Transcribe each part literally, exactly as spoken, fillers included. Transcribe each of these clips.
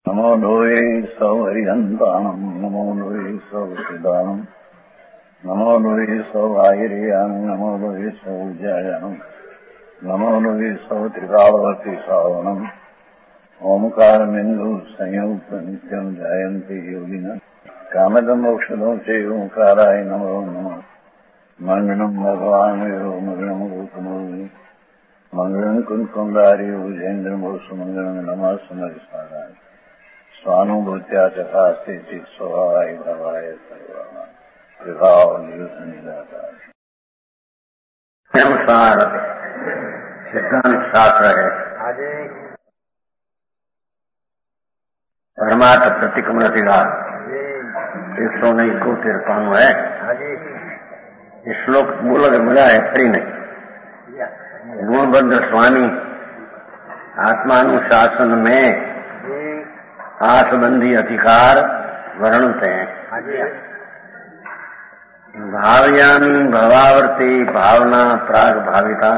नमो लोये सौहरिहन्ताणम् नमो लोये सौचिदानम् नमो लोये सौवाहिर्याम् नमो लोये सौजायानम् नमो लोये सौत्रिकावती सावनम् ओंकारमिन्दु संयुक्त नित्यम् जायन्ति योगिनः कामदम् मोक्षदम् च ओंकाराय नमो नमः मङ्गलम् भगवान् वीरो मङ्गलम् गौतमो मंगलम कुंकुंडारी उजेन्द्रमोसु मंगलम नमः समरिसाराय स्वानुभूत्या चकास्ते चित स्वभावाय भवाय सर्वमा विभाव निदातार अनुसार सिद्धांत शास्त्र है परमात्म प्रतिक्रमण अधिकार एक सौ नहीं को तिरपानु है ये श्लोक बोलो के मजा है खरी नहीं गुणबद्ध स्वामी आत्मानुशासन में आसबंधी अधिकार वर्णते हैं। भावयामी भवावर्ती भावना प्राग भाविता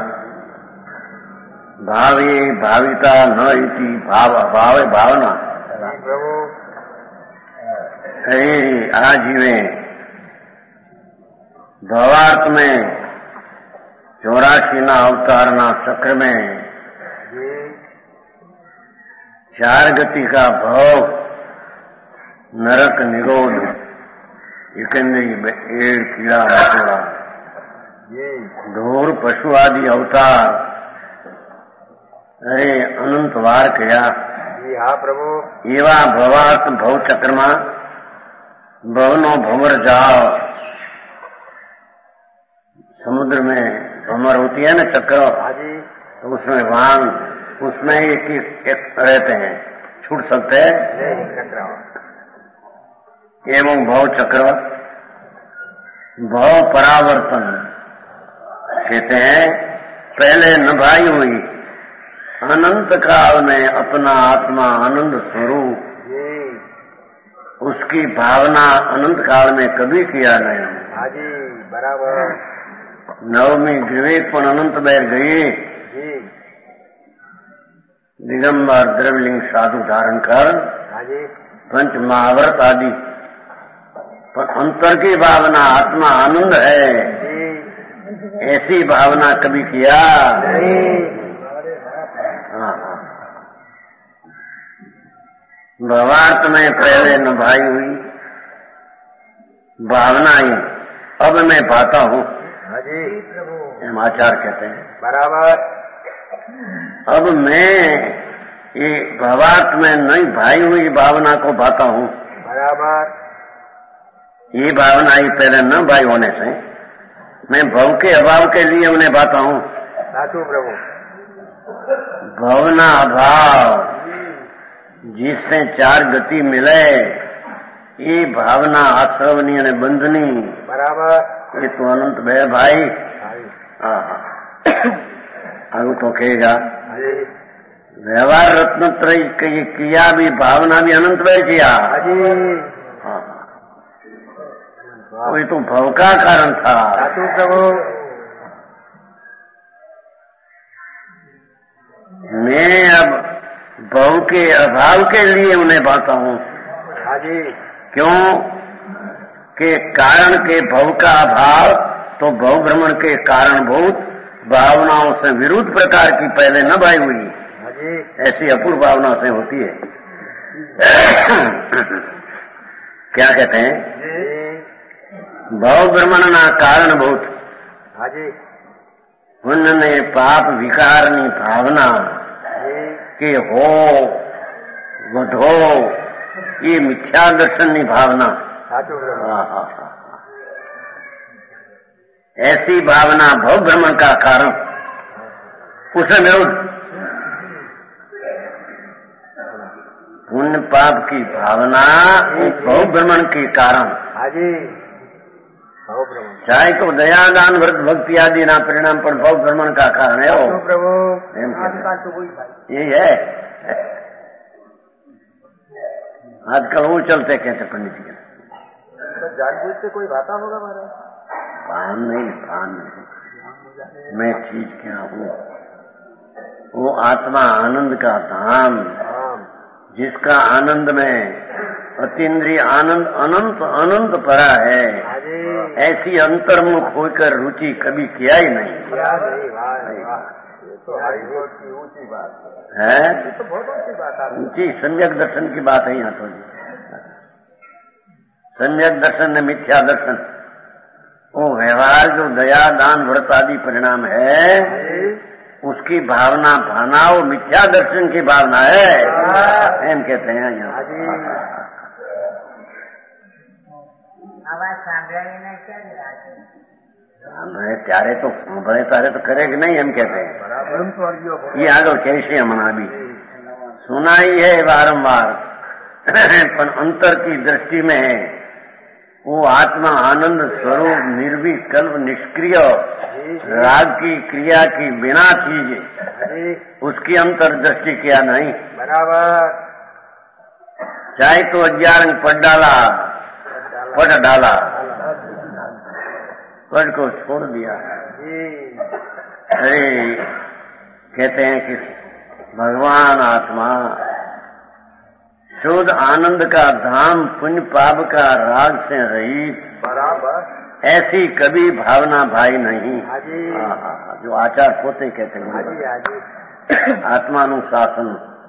भावे भाविता न इति भाव अभाव भावना आजीवे भवार्थ में चौरासी ना अवतारना चक्र में चार गति का भाव नरक निरोध इकंदरी एड़ कीड़ा मकोड़ा ढोर पशु आदि अवतार अरे अनंत वार किया हाँ प्रभु एवा भवार्थ भव चक्रमा भवनो भंवर जाओ समुद्र में भंवर होती है ना चक्र तो उसमें वाहन उसमें एक एक रहते हैं छूट सकते हैं एवं भव चक्र भव परावर्तन कहते हैं पहले नभाई हुई अनंत काल में अपना आत्मा आनंद स्वरूप उसकी भावना अनंत काल में कभी किया नहीं बराबर नवमी विवेक पण अनंत बैर गए दिगंबर द्रव्यलिंग साधु धारण कर पंच महाव्रत आदि पर अंतर की भावना आत्मा आनंद है ऐसी भावना कभी किया भवार्थ में पहले नभाई हुई भावना ही अब मैं पाता हूँ हम आचार कहते हैं बराबर अब मैं ये भावार्थ में नहीं भाई हुई भावना को भाता हूँ बराबर ये भावना ही पहले न भाई होने से मैं भव के अभाव के लिए उन्हें भाता हूँ साधु प्रभु भावना अभाव जिससे चार गति मिले ये भावना आश्रवनीय ने बंधनी बराबर ये तो अनंत भय भाई आगू तो कहेगा व्यवहार रत्न त्रय किया भी भावना भी अनंत भय किया वही तो भव का कारण था प्रभु मैं अब भव के अभाव के लिए उन्हें बाता हूँ क्यों के कारण के भव का अभाव तो भव भ्रमण के कारण बहुत भावनाओं से विरुद्ध प्रकार की पहले न भाई हुई ऐसी अपूर्व भावना से होती है क्या कहते हैं भव भ्रमण ना कारण बहुत उनने पाप विकारनी भावना के हो वधो ये मिथ्या दर्शन की भावना ऐसी भावना भव भ्रमण का कारण उसे विरुद्ध पुण्य पाप की भावना भव भ्रमण के कारण चाहे तो दया दान व्रत भक्ति आदि ना परिणाम पर भव भ्रमण का कारण है वो प्रभु यही है आजकल वो चलते कहते पंडित जी तो जानबूझ से कोई भाता होगा महाराज भान नहीं भान नहीं मैं चीज क्या हूँ वो आत्मा आनंद का धाम जिसका आनंद में अतीन्द्रिय आनंद अनंत अनंत पड़ा है, ऐसी अंतर्मुख होकर रुचि कभी किया ही नहीं ऊंची बात है। तो बहुत ऊंची बात है, ऊंची सम्यक दर्शन की बात है यहाँ तो जी। सम्यक दर्शन है मिथ्या दर्शन, वो व्यवहार जो दया दान व्रत आदि परिणाम है, उसकी भावना भावना वो मिथ्या दर्शन की भावना है, एम कहते हैं यहाँ। सामने त्यारे तो बड़े तारे तो करेगा नहीं, हम कहते हैं। ये आगे कैसे हमना भी सुना ही है बारंबार, पर अंतर की दृष्टि में है वो आत्मा आनंद स्वरूप निर्विकल्प निष्क्रिय राग की क्रिया की बिना चीज, उसकी अंतर दृष्टि किया नहीं बराबर। चाहे तो अज्ञान पट डाला पट डाला पट को छोड़ दिया। अरे कहते हैं कि भगवान आत्मा शुद्ध आनंद का धाम पुण्य पाप का राग से रहित बराबर, ऐसी कभी भावना भाई नहीं। आ, जो आचार पोते कहते हैं आत्मानुशासन,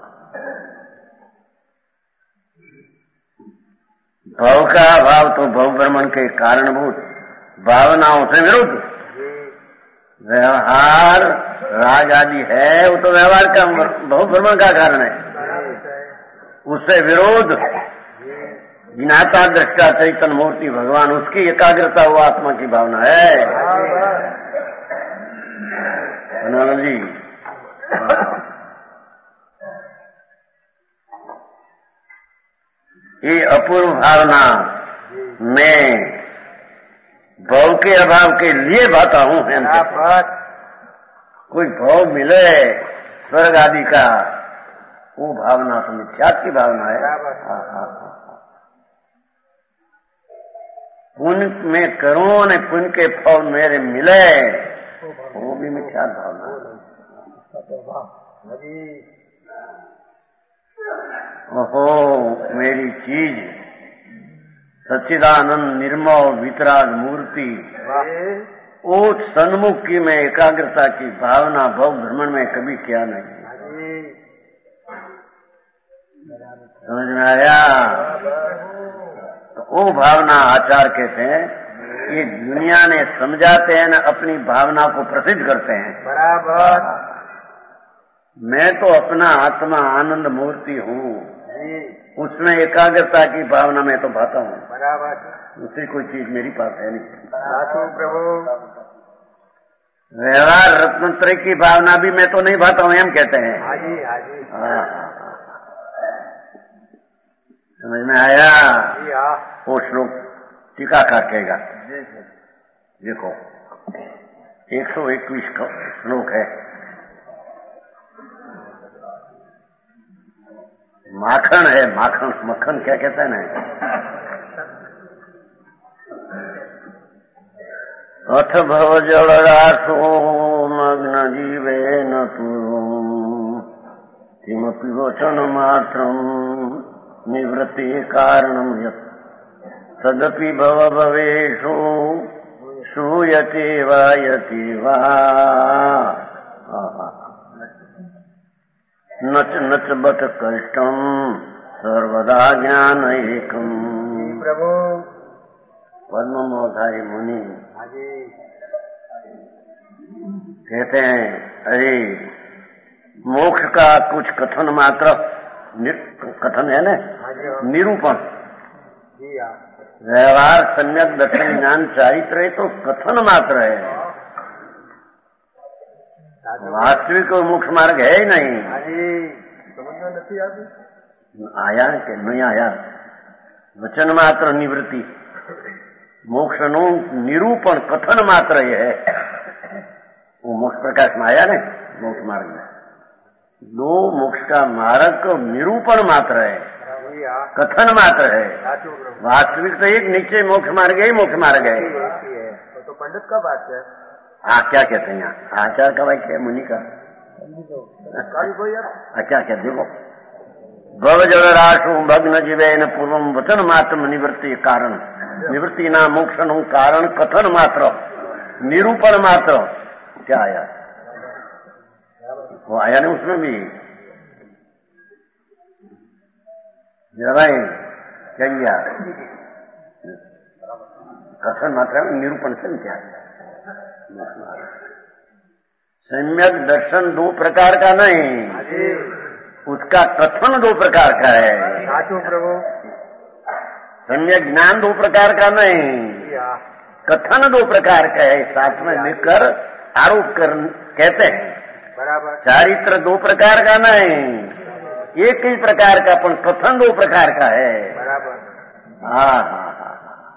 भव का अभाव तो भव भ्रमण के कारणभूत भावनाओं से विरुद्ध व्यवहार राग आदि है, वो तो व्यवहार का भव भ्रमण का कारण है। उससे विरोध ज्ञाता दृष्टा चैतन्य मूर्ति भगवान, उसकी एकाग्रता वो आत्मा की भावना है। जी ये अपूर्व भावना मैं भव के अभाव के लिए भाता हूँ। कोई भाव मिले स्वर्ग आदि का, वो भावना तो मिथ्यात्व की भावना है। पुण्य में करूं ने पुण्य के फल मेरे मिले, वो भी मिथ्या भावना है। ओहो मेरी चीज सच्चिदानंद निर्मल वितराग मूर्ति, वो सन्मुख की मैं एकाग्रता की भावना भव भ्रमण में कभी किया नहीं। समझ में आया? तो वो भावना आचार कहते हैं, ये दुनिया ने समझाते हैं न अपनी भावना को प्रसिद्ध करते हैं। बराबर। मैं तो अपना आत्मा आनंद मूर्ति हूँ, उसमें एकाग्रता की भावना में तो भाता हूँ। बराबर। दूसरी कोई चीज मेरी पास है नहीं। प्रभु व्यवहार रत्नत्रय की भावना भी मैं तो नहीं भाता हूँ, हम कहते हैं। हाजी हाजी। समझ में आया? जी हाँ। वो श्लोक टीका काटेगा, देखो एक सौ इक्कीस का श्लोक है। माखन है, माखन मक्खन क्या कहते हैं ना, अथ भव जल रासो मग्न जीवे न तुम किमपि वचन मात्रम निवृत्ति कारणम यत् तदपि भव भवेषु श्रूयते वायति वा नच नच बत कष्टम सर्वदा ज्ञान एकम। प्रभु पद्ममोधारी मुनि कहते हैं, अरे मोक्ष का कुछ कथन मात्र, कथन है ना, निरूपण, व्यवहार सम्यक दर्शन ज्ञान चारित्र तो कथन मात्र है, वास्तविक मोक्ष मार्ग है ही नहीं। आया કે नहीं आया, वचन मात्र निवृत्ति, मोक्ष નું निरूपण कथन मात्र है। वो मोक्ष प्रकाश में आया ने मोक्ष मार्ग में, दो मोक्ष का मार्ग को निरूपण मात्र है, कथन मात्र है। वास्तविक तो एक नीचे मोक्ष मार्ग ही मोक्ष मार्ग है। तो पंडित का बात है। हाँ क्या कहते हैं यहाँ, आचार का वाक्य है मुनि का। आ, क्या कहते देखो, भव जल राशु भग्न जीवेन पूर्वम वचन मात्र निवृत्ति कारण निवृत्ति ना मोक्षण कारण कथन मात्र निरूपण मात्र क्या आया वो आया नहीं उसमें भी जरा क्या किया कथन मात्र निरूपण से क्या सम्यक दर्शन दो प्रकार का नहीं उसका कथन दो प्रकार का है प्रभु सम्यक ज्ञान दो प्रकार का नहीं कथन दो प्रकार का है साथ में लिखकर आरोप कर कहते हैं बराबर चारित्र दो प्रकार का नहीं एक ही प्रकार का पण कथन दो प्रकार का है बराबर हाँ हाँ हाँ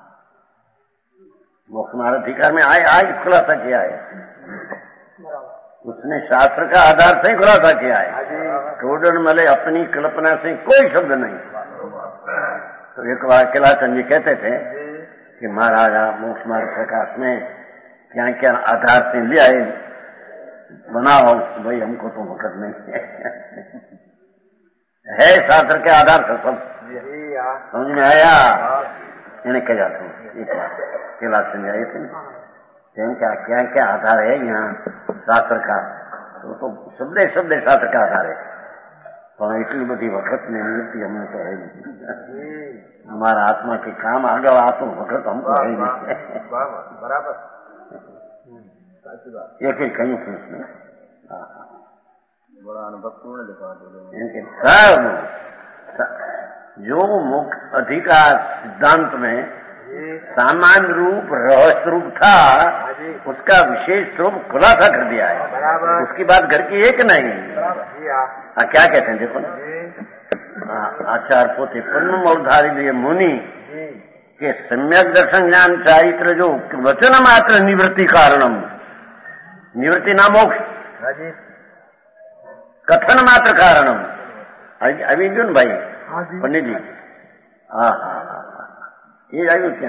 मोक्ष मार्ग अधिकार में आए आज खुलासा किया है उसने शास्त्र का आधार से ही खुलासा किया है टोडन मले अपनी कल्पना से कोई शब्द नहीं तो एक बार कैलाशचंद जी कहते थे कि महाराजा मोक्ष मार्ग प्रकाश में क्या क्या आधार से ले आए बनाओ भाई हमको तो वक्त नहीं है शास्त्र के आधार से सब समझ में आया इन्हें कह जाता हूँ एक बार कैलाशचंद आए थे क्या क्या क्या आधार है यहाँ शास्त्र का तो, तो शब्द शब्द शास्त्र का आधार है तो इतनी बड़ी वक्त नहीं मिलती हमें तो है नहीं हमारा आत्मा के काम आगे आत्म वक्त हमको है नहीं बराबर एक ही कहीं थी उसमें बड़ा अनुभवपूर्ण सब जो मुख्य अधिकार सिद्धांत में सामान्य रूप रहस्य रूप था उसका विशेष रूप खुलासा कर दिया है उसकी बात घर की एक नहीं हाँ क्या कहते हैं देखो आचार पोते पन्नु मौधारी लिए मुनि के सम्यक दर्शन ज्ञान चारित्र जो वचन मात्र निवृत्ति कारणम निवृत्ति ना मोक्ष कथन मात्र कारणम अभी क्यों भाई पंडित जी हाँ हाँ हाँ ये आयु क्या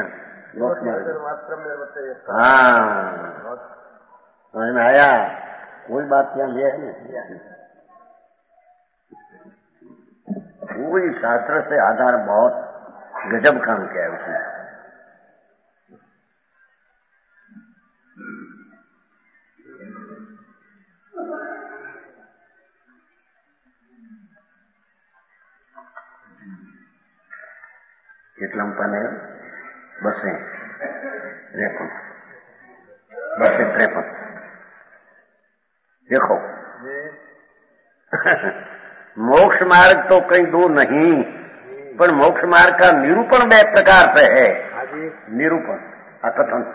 हाँ समझ में आया कोई बात क्या लिया है ना पूरी शास्त्र से आधार बहुत गजब काम किया है उसने કેટલા પાને બસે ત્રેપન બસે ત્રેપન देखो मोक्ष मार्ग तो कहीं दो नहीं पर मोक्ष मार्ग का निरूपण बे प्रकार से है निरूपण कथन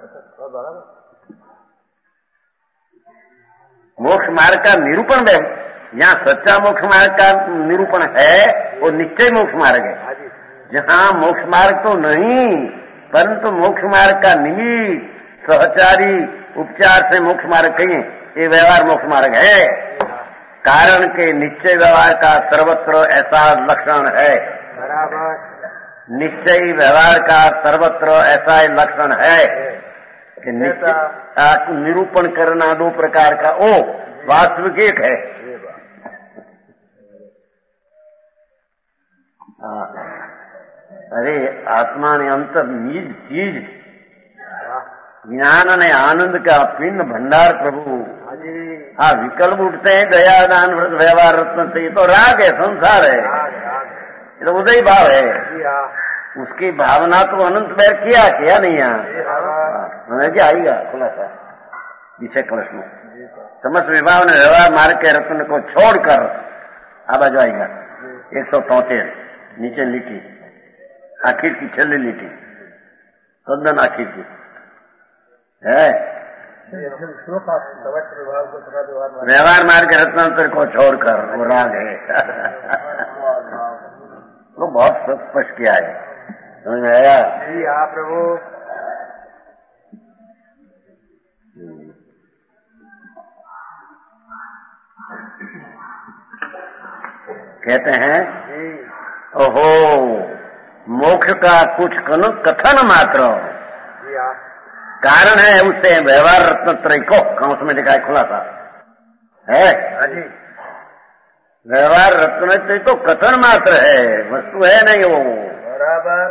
मोक्ष मार्ग का निरूपण बे यहाँ सच्चा मोक्ष मार्ग का निरूपण है वो निश्चय मोक्ष मार्ग है जहाँ मोक्ष मार्ग तो नहीं परंतु मोक्ष मार्ग का निमित्त सहचारी उपचार से मोक्ष मार्ग कहिए ये व्यवहार मोक्ष मार्ग है कारण के निश्चय व्यवहार का सर्वत्र ऐसा लक्षण है बराबर निश्चय व्यवहार का सर्वत्र ऐसा लक्षण है कि निश्चय निरूपण करना दो प्रकार का ओ वास्तविक एक है अरे आत्मा ने अंतर निज चीज ज्ञान ने आनंद का पिंड भंडार प्रभु हाँ विकल्प उठते हैं दया दान व्रत व्यवहार रत्न से ये तो राग है संसार है ये तो उदय भाव है उसकी भावना तो अनंत बैर किया किया नहीं यहाँ मैंने क्या आएगा खुलासा विषय कलश में समस्त विभाव ने व्यवहार मार्ग के रत्न को छोड़कर आवाज आएगा एक सौ तोतेर नीचे लिखी आखिर की छली लिखी तद्दन आखिर की है व्यवहार मार्ग के रत्नांतर को छोड़कर वो राग है वो बहुत स्पष्ट किया है समझ में आया जी हाँ प्रभु कहते हैं ओहो मोक्ष का कुछ कथन मात्र कारण है उससे व्यवहार रत्न त्रय को कंस में लिखा है खुलासा है व्यवहार रत्न तो कथन मात्र है, वस्तु है नहीं वो। बराबर।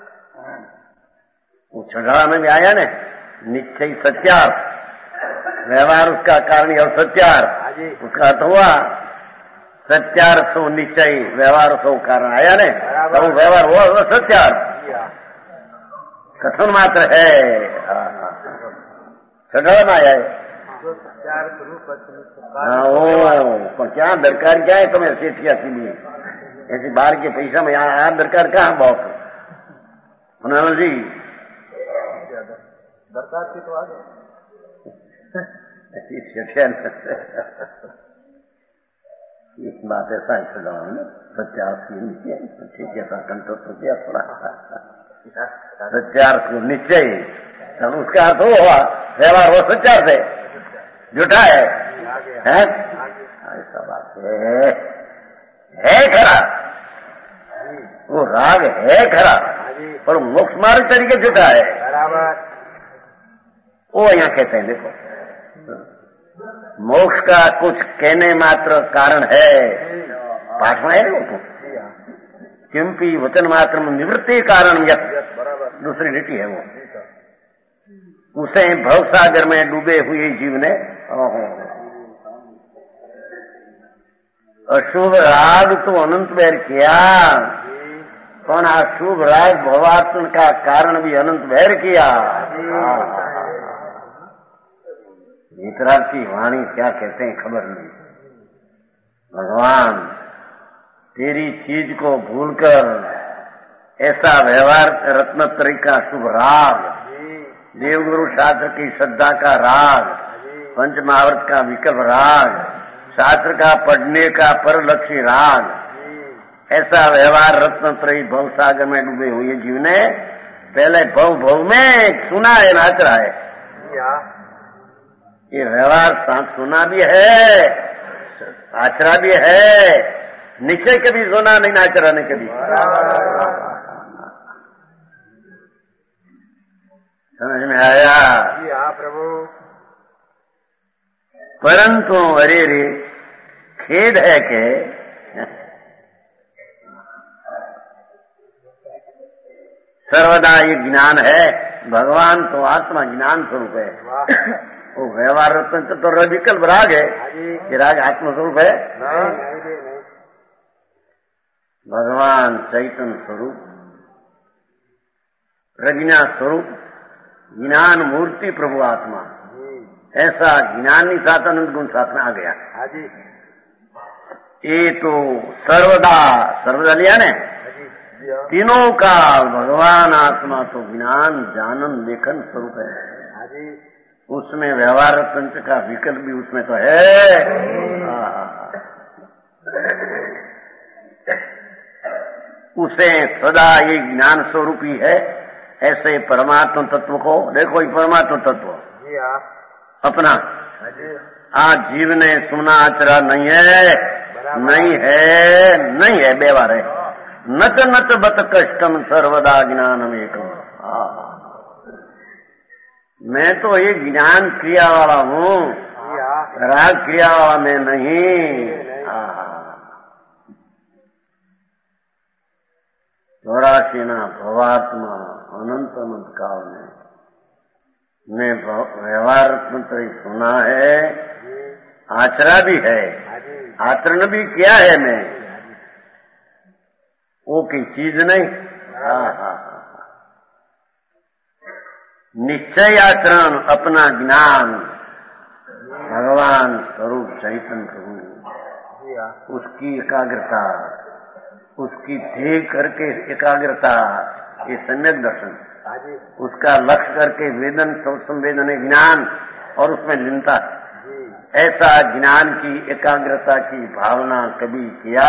वो छठा में भी आया ना, निश्चय सत्यार्थ, व्यवहार उसका कारण और सत्यार्थ, उसका अर्थ हुआ सत्यार्थ सो निश्चय, व्यवहार सो कारण आया ने, तो व्यवहार हुआ वो सत्यार्थ, कथन मात्र है। छठा में आया है। हाँ ओ, पर क्या दरकार क्या है तुम्हें सेठिया के लिए, ऐसे बाहर के पैसा में यहाँ आप दरकार कहाँ बहुत होना जी, दरकार की तो आ गए इस बात ऐसा ही सजा ना, सत्यार्थ को निश्चय, ठीक है कंठ सत्यार्थ पड़ा, सत्यार्थ को निश्चय, तब उसका अर्थ हुआ व्यवहार वो सत्यार्थ है, झूठा है, है? ऐसा बात है, है खरा, वो राग है खरा, पर मोक्ष मार्ग तरीके झूठा है। वो यहाँ कहते हैं देखो, मोक्ष का कुछ कहने मात्र कारण है, पाठ में है ना वो, क्योंकि वचन मात्र में निवृत्ति कारण यत, दूसरी नीति है वो, उसे भवसागर में डूबे हुए जीव ने अशुभ राग तो अनंत बैर किया, पण अशुभ राग भवात्म का कारण भी अनंत बैर किया। वितराग की वाणी क्या कहते हैं खबर नहीं, भगवान तेरी चीज को भूलकर ऐसा व्यवहार रत्नत्रय का शुभ राग, देवगुरु शास्त्र की श्रद्धा का राग, पंच महावर्त का विकल्प राग, शास्त्र का पढ़ने का परलक्षी राग, ऐसा व्यवहार रत्नत्रयी भव सागर में डूबे हुए जीव ने पहले भव भव में सुना है, नाच रहा है। ये व्यवहार सांस सुना भी है, आचरा भी है, निश्चय कभी सुना नहीं, नाचरा नहीं कभी। समझ में आया? हाँ प्रभु। परंतु अरे रे खेद है कि सर्वदा ये ज्ञान है, भगवान तो आत्मा ज्ञान स्वरूप है, वो व्यवहार रत्न तो विकल्प राग है, ये राग आत्म स्वरूप है, भगवान चैतन्य स्वरूप, प्रज्ञा स्वरूप, ज्ञान मूर्ति प्रभु आत्मा, ऐसा ज्ञानी साथ अनंत गुण साथ में आ गया। ये तो सर्वदा, सर्वदा लिया ने, तीनों का भगवान आत्मा तो ज्ञान जानन लेखन स्वरूप है, उसमें व्यवहार तंत्र का विकल्प भी उसमें तो है। उसे सदा ये ज्ञान स्वरूप ही है, ऐसे परमात्मा तत्व को देखो, ये परमात्मा तत्व अपना आज जीव ने सुना आचरा नहीं है, नहीं है, नहीं है, व्यवहार है, नत नत बत कष्टम सर्वदा ज्ञानम एकम। मैं तो ये ज्ञान क्रिया वाला हूँ, राग क्रिया वाला मैं नहीं। चौरासी ना भवात्मा अनंत अनंत काल में मैं व्यवहार मंत्र सुना है, आचरा भी है, आचरण भी किया है, मैं वो की चीज नहीं। हाँ हाँ निश्चय आचरण, अपना ज्ञान, भगवान स्वरूप चैतन्य प्रभु, उसकी एकाग्रता, उसकी देख करके एकाग्रता, ये सम्यक दर्शन, उसका लक्ष्य करके वेदन संवेदन ज्ञान और उसमें लीनता, ऐसा ज्ञान की एकाग्रता की भावना कभी किया?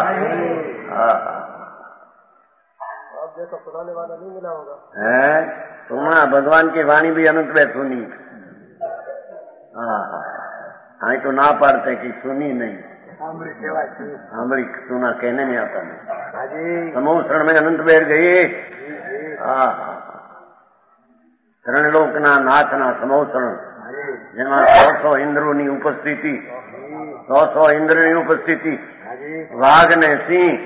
अब देखो सुनाने वाला नहीं मिला होगा, है सुना, भगवान की वाणी भी अनंत में सुनी। हाँ तो ना पाड़ते कि सुनी नहीं, हमारी सुना कहने में आता नहीं। समोसरण में अनंत बैठ गई, ત્રણ લોકના નાથના સમોસરણ, જેમાં સો સો ઇન્દ્રોની ઉપસ્થિતિ, સો સો ઇન્દ્રની ઉપસ્થિતિ, वाघ ने सिंह,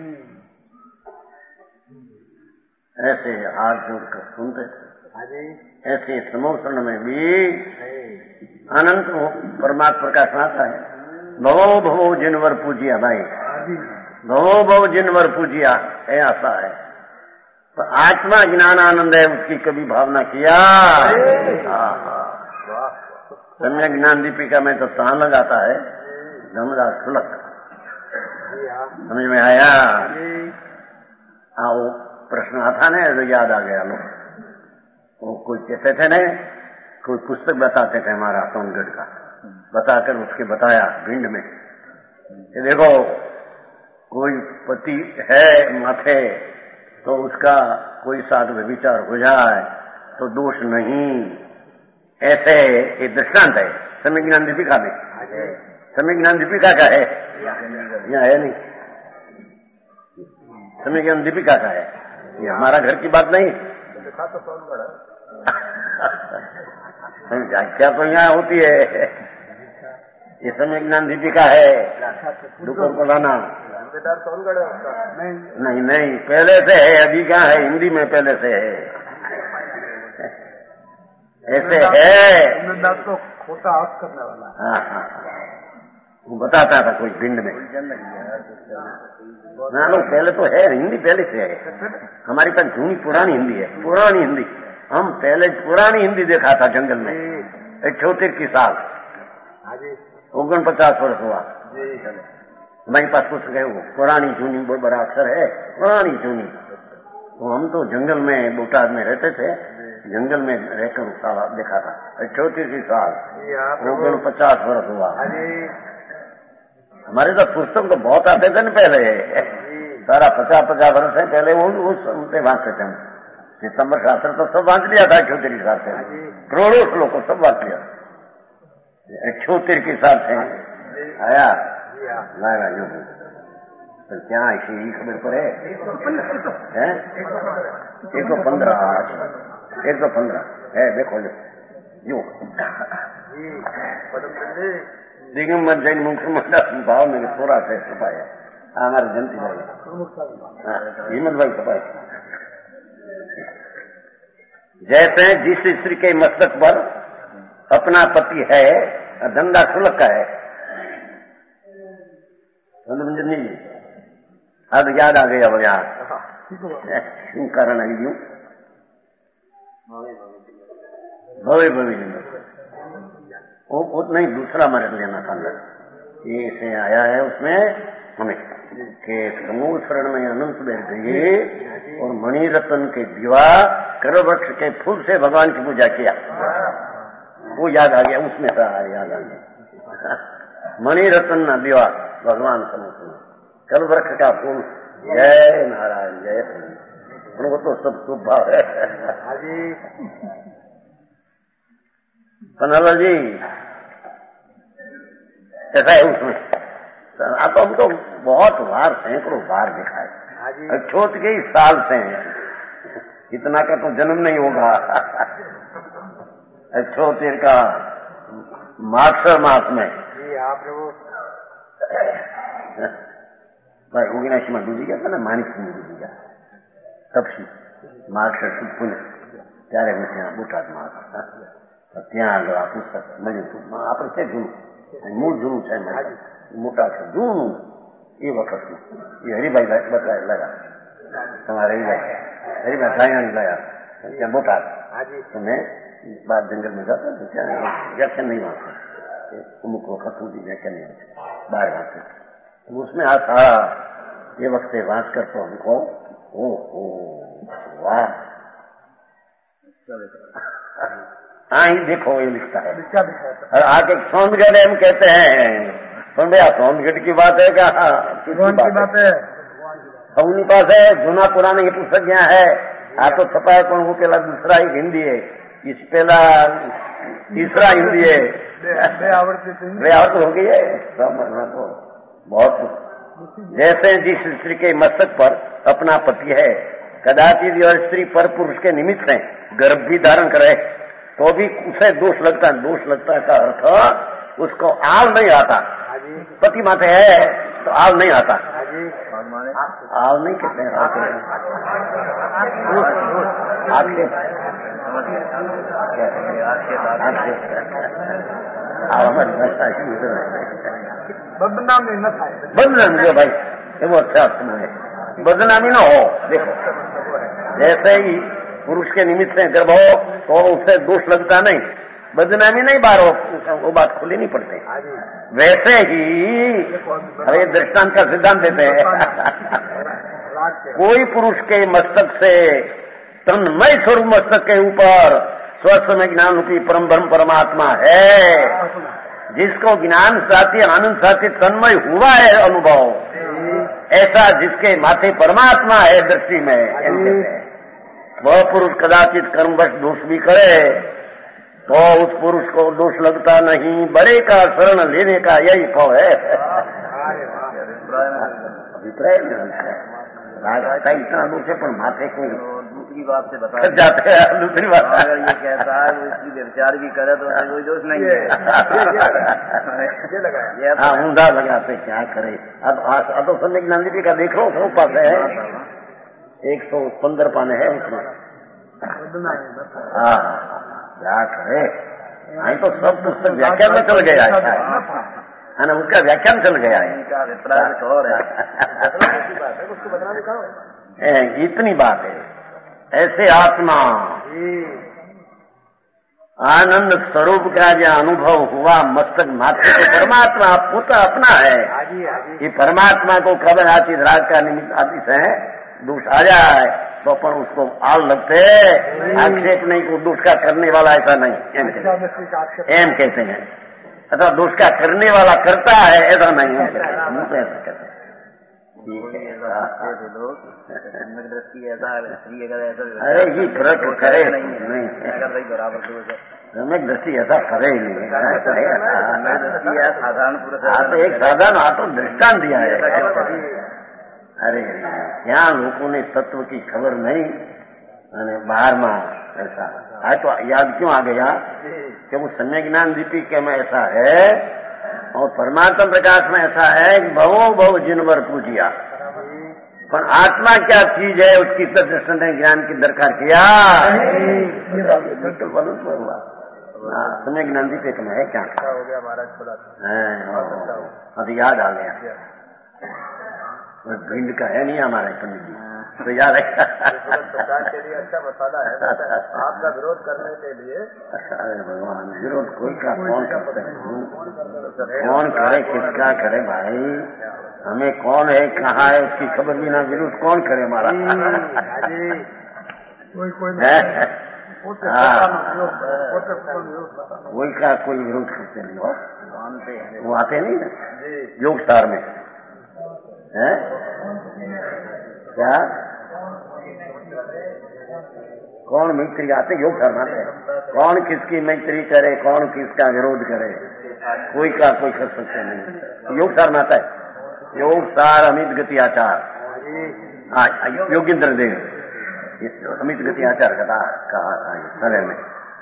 ऐसे हाथ जोड़कर सुनते थे। ऐसे समोषण में भी अनंत परमात्मा प्रकाश आता है। भवो भवो जिनवर पूजिया भाई, भवो भव जिनवर पूजिया, ऐसा है। तो आत्मा ज्ञान आनंद है, उसकी कभी भावना किया? सम्यक ज्ञान दीपिका में तो तान लगाता है धमरा सुलक, समझ में आया? आओ प्रश्न आता ना तो याद आ गया। लोग वो कोई कहते थे ना, कोई पुस्तक बताते थे हमारा सोनगढ़ का, बताकर उसके बताया भिंड में कि देखो कोई पति है माथे तो उसका कोई साथ में विचार हो जाए तो दोष नहीं। ऐसे एक दृष्टांत है सम्यक ज्ञान दीपिका में। सम्यक ज्ञान दीपिका का है, यहाँ है नहीं, सम्यक ज्ञान दीपिका का है, ये हमारा घर की बात नहीं। व्याख्या तो यहाँ होती है, ये सम्यक ज्ञान दीपिका है, दुकान को लाना नहीं नहीं, पहले से है, अभी क्या है, हिंदी में पहले से है, ऐसे है तो खोटा अर्थ करने वाला। हाँ हाँ, वो बताता था कोई भिंड में ना, लोग पहले तो है, हिंदी पहले से है, हमारी पास जूनी पुरानी हिंदी है, पुरानी हिंदी। हम पहले पुरानी हिंदी देखा था जंगल में, अठहत्तर की साल, ओगन पचास वर्ष हुआ हमारे पास कुछ गए, वो पुरानी जूनी बहुत बड़ा अक्षर है, पुरानी जूनी। तो हम तो जंगल में बोटाद में रहते थे, जंगल में रहकर साल देखा था, अठहत्तर की साल, ओगन पचास वर्ष हुआ। हमारे तो पुस्तक तो बहुत आते थे न पहले, सारा पचास पचास वर्ष है पहले, वो उनसे बांटते थे हम। सितंबर शास्त्र तो सब बांट लिया था अठहत्तर की साल से, करोड़ों श्लोक को सब बांट लिया अठहत्तर की साल से आया। लाया यूं तो क्या इसी खबर पर है, एक सौ पंद्रह एक सौ पंद्रह है, देखो यूं दिगंबर जैन मुख्यमंत्री भाव में थोड़ा से छपाया हमारे जयंती भाई हिम्मत भाई छपाए। जैसे जिस स्त्री के मस्तक पर अपना पति है, धंधा शुल्क का है, नहीं अब याद आ गया वो यहाँ क्यों कारण है यूं भवे भवे वो उतना ही दूसरा मर्द लेना था, ये से आया है उसमें हमें के समूह शरण में अनंत बैठ गए और मणि रत्न के दिवा कर वृक्ष के फूल से भगवान की पूजा किया, वो याद आ गया, उसमें था याद आ गया मणि रत्न दिवा भगवान समूह कल वृक्ष का फूल, जय नारायण जय वो तो सब शुभ भाव है। कन्हैया जी ऐसा है उसमें, आप हम तो बहुत बार सैकड़ों बार देखा है, छोट के ही साल से हैं, इतना का तो जन्म नहीं होगा। छोटेर का मार्क्सर मास में भाई ओगिनाशी में डूबी गया था ना, मानिक सिंह डूबी गया तब से मार्क्सर पुण्य ત્યારે મેં ત્યાં બોટાદમાં હતા, ત્યાં આગળ આ પુસ્તક મળ્યું આપણે છે જૂનું, મૂળ જૂનું છે મોટા છે જૂનું એ વખતનું, એ હરિભાઈ બતાવી લાયા તમારા હરિભાઈ હરિભાઈ ભાયાણી લાયા ત્યાં બોટાદ। તો मैं बात जंगल में जाता तो क्या व्याख्यान नहीं वाँचता, अमुक वक्त होती व्याख्यान नहीं वाँचते बाहर वाँचते, तो उसमें आ सारा ये वक्त वाँच कर तो हमको ओ हो वाह हाँ ही देखो ये लिखता है। और आगे सोनगढ़ हम कहते हैं, सुन भैया सोनगढ़ की बात है क्या? भगवान की बात है, उन्हीं पास है जूना पुराना ये पुस्तक यहाँ है, आ तो छपा है कौन, वो पहला दूसरा ही हिंदी है, इस पहला तीसरा हिंदी है, वे आवृत्ति हो गई है सब तो बहुत। जैसे जिस स्त्री के मस्तक पर अपना पति है, कदाचित यह स्त्री पर पुरुष के निमित्त है गर्भ भी धारण करे तो भी उसे दोष लगता है, दोष लगता है का अर्थ उसको आल नहीं आता, पति माथे है तो आव नहीं आता। आव नहीं कहते हैं, बदनामी न था, बदनामी जो भाई वो अच्छा है, बदनामी ना हो। देखो जैसे ही पुरुष के निमित्त से गर्भ हो तो उससे दोष लगता नहीं, बदनामी नहीं बार हो, वो बात खुली नहीं पड़ती। वैसे ही अरे दृष्टांत का सिद्धांत देते हैं कोई पुरुष के मस्तक से तन्मय स्वरूप मस्तक के ऊपर स्वस्थ में ज्ञान रूपी परम ब्रह्म परमात्मा है, जिसको ज्ञान साथी आनंद साथी तन्मय हुआ है अनुभव, ऐसा जिसके माथे परमात्मा है दृष्टि में, वह पुरुष कदाचित कर्मवश दोष भी करे तो उस पुरुष को दोष लगता नहीं। बड़े का शरण लेने का यही फल है। अभिप्राय राजता इतना दोष है पर माथे कोई दूसरी बात से बता जाते हैं। दूसरी बात अगर ये कहता है वो इसकी विचार भी करे तो कोई दोष नहीं है। हाँ ऊंधा लगाते क्या करे। अब अब तो सम्यक ज्ञान जी का देख लो सौ पास है, एक सौ पंद्रह पाने हैं उसमें। हाँ क्या करे, नहीं तो सब पुस्तक व्याख्यान में चल गया है ना, उसका व्याख्यान चल गया है। इतनी बात है। ऐसे आत्मा आनंद स्वरूप का जो अनुभव हुआ मस्तक मात्र तो परमात्मा पुत्र अपना है। ये परमात्मा को कब आती राग का निमित्त आती से दोष आ जाए तो अपन उसको आल लगते, आक्षेप नहीं को दोष का करने वाला ऐसा नहीं एम कहते, एम कहते हैं, अथवा दोष का करने वाला करता है ऐसा नहीं है, मुझे तो ऐसा कहते हैं। अरे ये फर्क करे नहीं, सम्यक दृष्टि ऐसा करे ही नहीं। साधारण पुरुष तो एक साधारण आ तो दृष्टांत दिया है। अरे यहाँ लोगों ने तत्व की खबर नहीं, बाहर में ऐसा आज तो याद क्यों आ गया कि वो सम्यक ज्ञान दीपी के में ऐसा है और परमात्मा प्रकाश में ऐसा है कि भवो भव जिनवर पूजिया, पर आत्मा क्या चीज है उसकी दृष्टि ने ज्ञान की दरकार किया। सम्यक ज्ञान दीपी में है क्या हो गया महाराज खुला अभी याद आ गया। भिंड का है नहीं हमारे पंडित जी तो याद है। प्रचार के लिए अच्छा मसाला है, आपका विरोध करने के लिए। अरे भगवान विरोध कोई का कौन करते हैं, कौन करे किसका करे भाई, हमें कौन है कहाँ है उसकी खबर बिना विरोध कौन करे हमारा। कोई कोई कोई का कोई विरोध करते नहीं हो, वो आते नहीं ना योग सार में है क्या, कौन मैत्री आते योग करनाते, कौन किसकी मैत्री करे कौन किसका विरोध करे, कोई का कोई कर सकते नहीं। योग सार में आता है, योग सार अमित गति आचार, योगेंद्र देव अमित गति आचार कथा कहा सरल में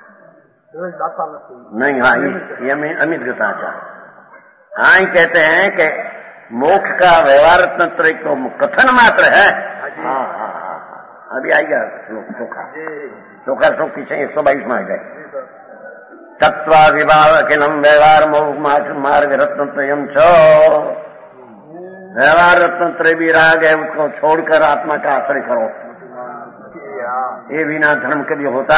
नहीं। हाँ ये अमित गति आचार हाँ ही कहते हैं कि मोक्ष का व्यवहार तंत्र तो कथन मात्र है। हाँ हाँ हाँ अभी आएगा श्लोक चोखा चोखा श्लोक पीछे एक सौ बाईस में आ गए। तत्वा विभाव अखिलम व्यवहार मोक्ष मार्ग रत्न त्रयम छो, व्यवहार रत्न त्रय भी राग है उसको छोड़कर आत्मा का आश्रय करो, ये बिना धर्म कभी होता।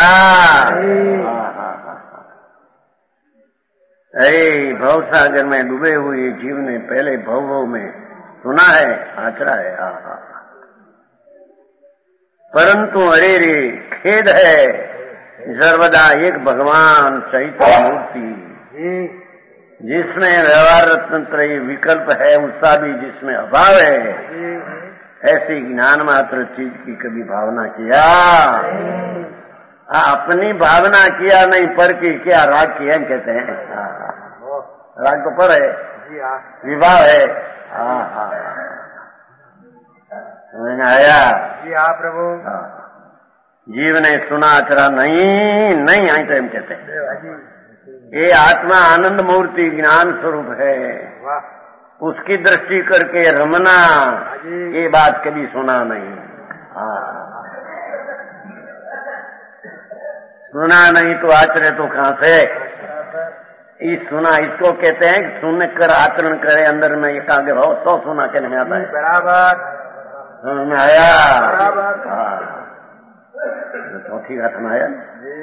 अरे भव सागर में डूबे हुए जीव ने पहले भव भव में सुना है आचरा है, आ, आ, परंतु अरे रे खेद है सर्वदा एक भगवान चैतन्य मूर्ति जिसमें व्यवहार रत्न त्रयी विकल्प है उसका भी जिसमें अभाव है, ऐसी ज्ञान मात्र चीज की कभी भावना किया। आ, अपनी भावना किया नहीं पर की क्या राग की एम कहते हैं। राग तो पर है, विवाह है। हाँ हाँ समझ में आया जी हाँ प्रभु। हाँ जीव ने सुना आचरा नहीं नहीं आई तो एम कहते हैं। ये आत्मा आनंद मूर्ति ज्ञान स्वरूप है, उसकी दृष्टि करके रमना, ये बात कभी सुना नहीं। हाँ, सुना नहीं तो आचरे तो कहां से? इस सुना इसको कहते हैं कि सुनकर आचरण करे, अंदर में एकाग्र हो तो सुना कहने में आता है। बराबर समझ में आया? हाँ, चौथी घाट में आया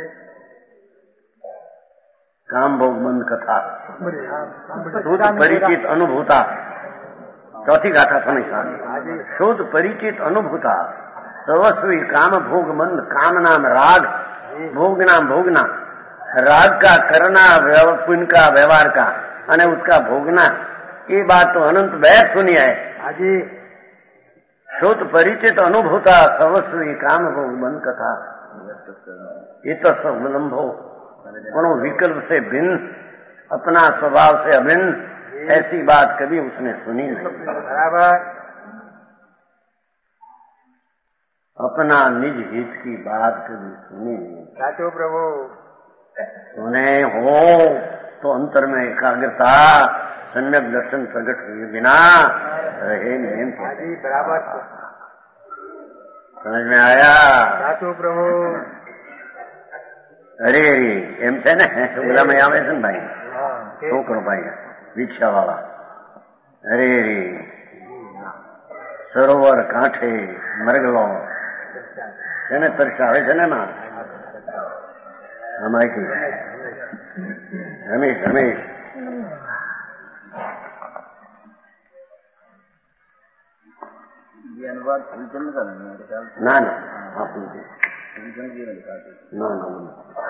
काम भोग बंद कथा शुद्ध परिचित अनुभूता। चौथी गाथा समझ शुद्ध परिचित अनुभूता सर्वस्वी काम भोग बंद। काम नाम राग, भोग नाम भोगना। राग का करना, पुण्य का व्यवहार का અને उसका भोगना, ये बात तो अनंत वैध सुनी है। हाजी शुद्ध परिचित अनुभूता सर्वस्वी काम भोग बंद कथा। ये तो सब विलंबो उन विकल्प से भिन्न, अपना स्वभाव से अभिन्न, ऐसी बात कभी उसने सुनी नहीं। बराबर अपना निज हित की बात कभी सुनी नहीं। साचो प्रभु सुने हो तो अंतर में एकाग्रता, सम्यक दर्शन प्रकट हुए बिना रहे नहीं। हाजी बराबर समझ में आया? साचो प्रभु अरे अरे एम છે ને સુગલામાં આવે છે ને ભાઈ, છોકરો ભાઈ રિક્ષા વાળા. અરે રે સરોવર કાંઠે મરગલો છે ને તરસાવે છે ને માં અમારી રમેશ રમેશ ના ના આપણું No, no, no.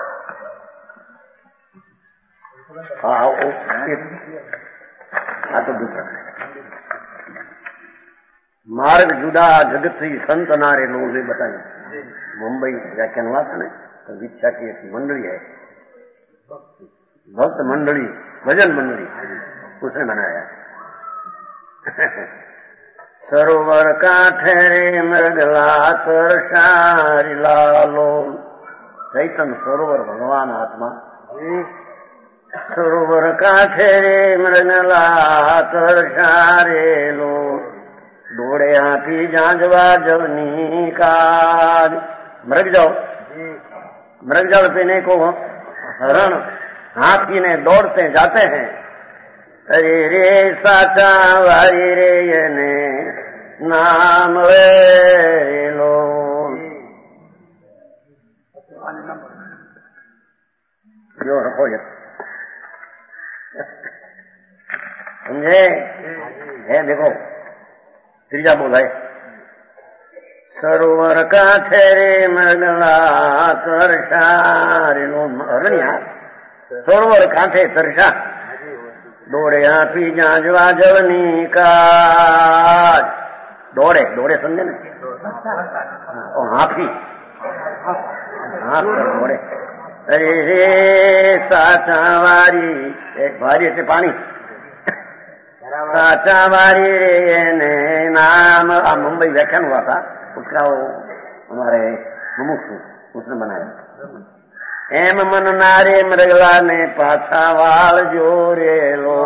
हाँ वो हाँ तो दूसरा मार्ग जुदा जगत ही संत नारे लोगों ने बताया। मुंबई व्याख्यान हुआ था ना, तो दीक्षा की एक मंडली है, भक्त मंडली, भजन मंडली, उसने बनाया। सरोवर कांठे रे मृगला तरसारी लालो। चैतन्य सरोवर भगवान आत्मा। सरोवर कांठे रे मृगला तरसारे लो। दौड़े हाथी जांजवा जवनी काज। मृग जाओ मृग जल पीने को हरण हाथी ने दौड़ते जाते हैं। अरे रे साचा वारी रे ये नाम वे लो। जो रखो ये समझे है? देखो त्रीजा बोला है सरोवर कांठे रे मृगला तरसा रे लो। हरणिया सरोवर कांठे तरसा दौड़े हाथी जांजवा जवनी काज। दौड़े दौड़े समझे ना, और हाथी हाथ पर दौड़े। अरे रे साचा वारी एक भारी से पानी साचा वारी रे ने नाम। आ मुंबई व्याख्यान हुआ था उसका, वो हमारे मुमुक्षु उसने बनाया। एम मन नारे मृगला ने पाछा वाल जोरे लो।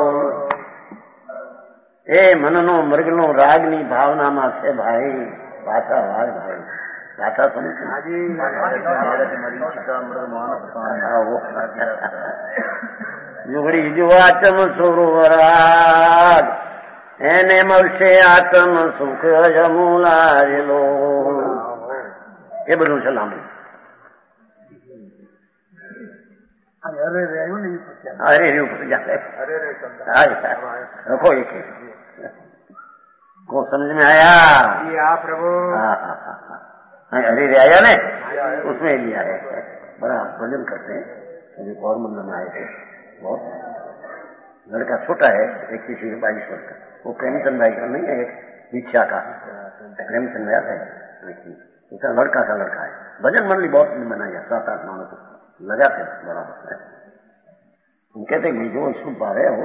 ए मननो मृगलो रागनी भावना में से भाई पाछा वाल भाई पाछा समझ जुगड़ी जो आत्म सरोवराग एने मलसे आत्म सुख जमूला लो। ये બધું છે લાંબુ। अरे रे ऊपर जाते रखो एक को समझ में आया? आप प्रभु अरे रे आया ने उसमें लिया है। बड़ा भजन करते हैं। अभी और मंदिर में आए थे, बहुत लड़का छोटा है, एक किसी बाईस वर्ष का, वो प्रेमचंद भाई का नहीं है, एक दीक्षा का प्रेमचंद भाई है, उसका लड़का का लड़का है। भजन मंडली बहुत बनाया, सात आठ मानव लगाते बराबर। हम कहते हैं जो इसको पावे हो।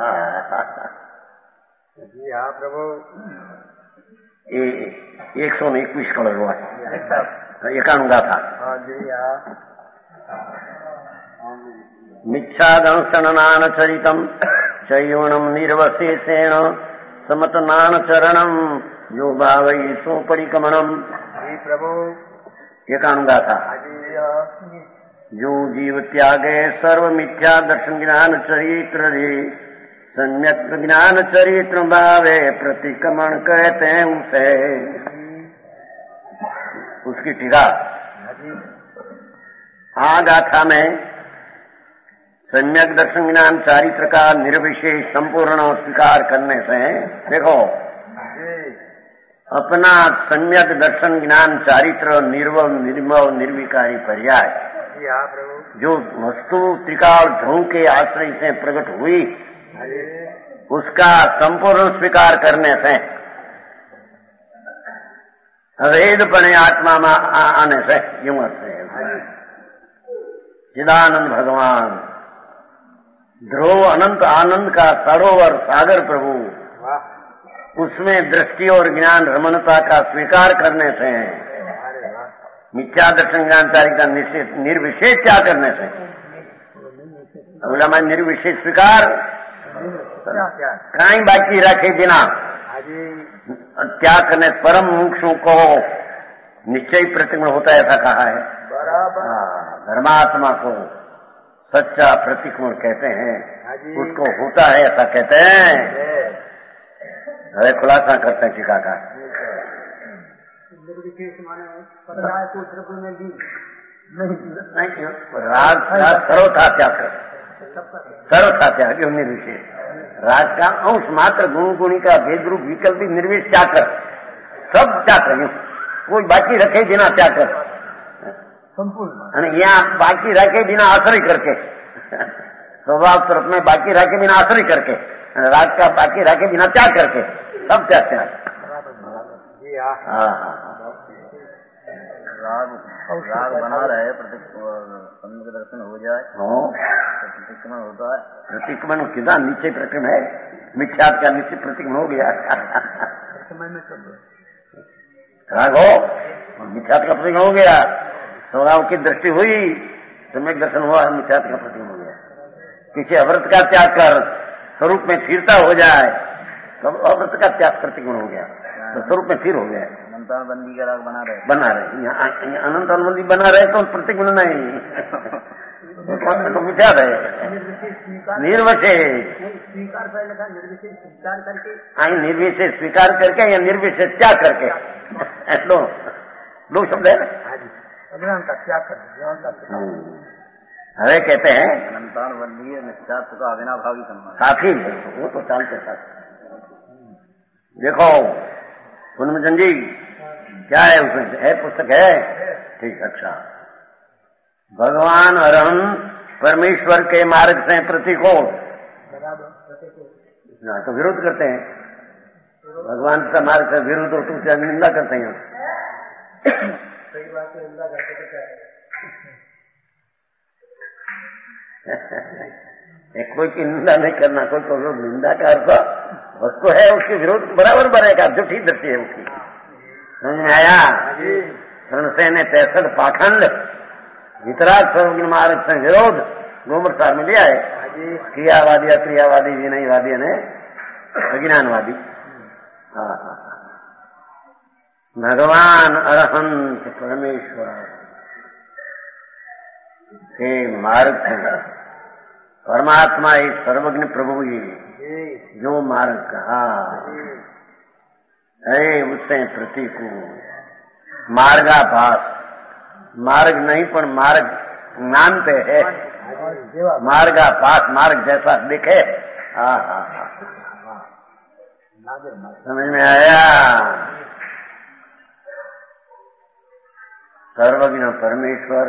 जी हाँ प्रभु। ये एक सौ ने इक्कीस कलर हुआ एकाणु गाथा। हाँ जी हाँ। मिच्छा दंशन नान चरितम चैवणम निर्वशेषेण समतनान चरणम जो भावई सो परिकमणम। जी प्रभु ये काम गाथा। जो जीव त्यागे सर्व मिथ्या दर्शन ज्ञान चरित्र रे सम्यक ज्ञान चरित्र भावे प्रतिक्रमण कहते हैं उसे। उसकी टीका आ गाथा में सम्यक दर्शन ज्ञान चारित्र का निर्विशेष संपूर्ण स्वीकार करने से देखो अपना सम्यक दर्शन ज्ञान चारित्र निर्वल निर्मल निर्विकारी पर्याय जो वस्तु त्रिकाल ध्रुव के आश्रय से प्रकट हुई उसका संपूर्ण स्वीकार करने से अवेदपणे आत्मा में आने से यूं अर्थ है। चिदानंद भगवान ध्रुव अनंत आनंद का सरोवर सागर प्रभु उसमें दृष्टि और ज्ञान रमणता का स्वीकार करने से मिथ्या दर्शन ज्ञानचारी का निर्विशेष क्या करने से अगला मैं निर्विशेष स्वीकार कहीं बाकी रखे बिना त्याग करने परम मुमुक्षु को निश्चय प्रतिक्रमण होता है ऐसा कहा है। धर्मात्मा को सच्चा प्रतिक्रमण कहते हैं उसको होता है ऐसा कहते हैं। अरे खुलासा करते हैं टीका का राग सर्वथा त्याग सर्वथा त्याग निर्विशेष राज का अंश मात्र गुण गुणी का भेद रूप विकल्प निर्विश त्याग कर सब त्याग कर कोई बाकी रखे बिना त्याग कर संपूर्ण यहाँ बाकी रखे बिना आश्रय करके स्वभाव तरफ में बाकी रखे बिना आश्रय करके राज का बाकी रखे बिना त्याग करके सब त्याग त्याग हाँ हाँ राग राग बना रहे सम्यक दर्शन हो जाए प्रतिक्रमण होता है। प्रतिक्रमण कितना नीचे प्रतिक्रमण है मिथ्या का नीचे प्रतिक्रमण हो गया राग हो मिथ्या का प्रतिक्रमण हो गया स्वभाव की दृष्टि हुई सम्यक दर्शन हुआ मिथ्या का प्रतिक्रमण हो गया। पीछे अव्रत का त्याग कर स्वरूप में स्थिरता हो जाए तो अव्रत का त्याग प्रतिक्रमण हो गया तो स्वरूप में स्थिर हो गया। अनंतानुबंधी का राग बना रहे बना रहे अनंत अनुबंधी बना रहे तो प्रतिक्रमण नहीं तो मिथ्या रहे निर्विशेष स्वीकार पहले निर्विशेष स्वीकार करके आई निर्विशेष स्वीकार करके या निर्विशेष त्याग करके लो दो शब्द है अज्ञान का त्याग कर अरे कहते हैं अनंतानुबंधी निश्चात्व का अविनाभावी सम्मान काफी वो तो चालते साथ देखो पुनमचंद जी क्या है उसमें है पुस्तक है ठीक अच्छा भगवान अरहन परमेश्वर के मार्ग से प्रतिकूल तो विरोध करते हैं भगवान का मार्ग से विरोध हो तो उससे निंदा करते हैं सही बात है निंदा करते कोई की निंदा नहीं करना कोई तो निंदा का अर्थ वस्तु है उसके विरोध बराबर बनेगा जो ठीक दृष्टि है उसकी समझ में आया। संशय ने पैंसठ पाखंड वितराग सर्वज्ञ मार्ग से विरोध गोमर सार में लिया है क्रियावादी अक्रियावादी विनयवादी ने अज्ञानवादी। हाँ हाँ भगवान अरहंत परमेश्वर के मार्ग से परमात्मा एक सर्वज्ञ प्रभु ही जो मार्ग कहा अरे उससे प्रतिकूल मार्गाभास मार्ग नहीं पर मार्ग नाम पे है मार्गाभास मार्ग जैसा दिखे। हाँ हाँ हाँ समझ में आया। सर्वज्ञ परमेश्वर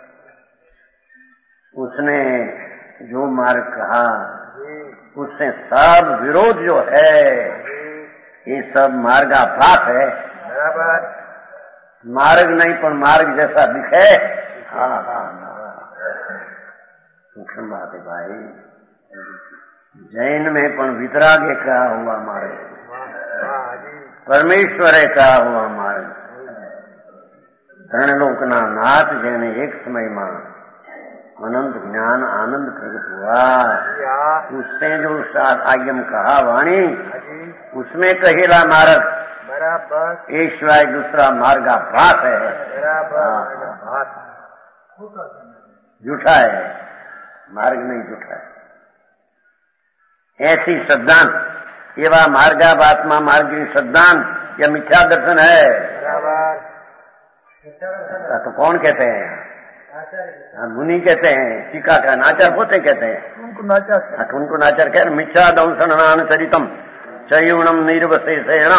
उसने जो मार्ग कहा उससे सब विरोध जो है ये सब मार्गाभास है बराबर मार्ग नहीं पर मार्ग जैसा दिखे। हाँ हाँ सूक्ष्म बात है भाई जैन में पण वितरागे कहा हुआ मार्ग परमेश्वरे कहा हुआ मार्ग ત્રણ લોકના નાથ જેને એક સમયમાં अनंत ज्ञान आनंद प्रकट हुआ। उससे जो आज्ञम कहा वाणी, उसमें कहेला मार्ग बराबर, एक शिवाय दूसरा मार्गाभास है, झूठा है, मार्ग नहीं झूठा है। ऐसी सिद्धांत एवं मार्गाभात्मा मार्ग सिद्धांत यह मिथ्या दर्शन है। तो कौन कहते हैं? मुनि कहते हैं, टीका का नाचार पोते कहते हैं, उनको नाचार उनको नाचार कह मिथ्या दंसन चरितम चयुणम निर्वशेषेण।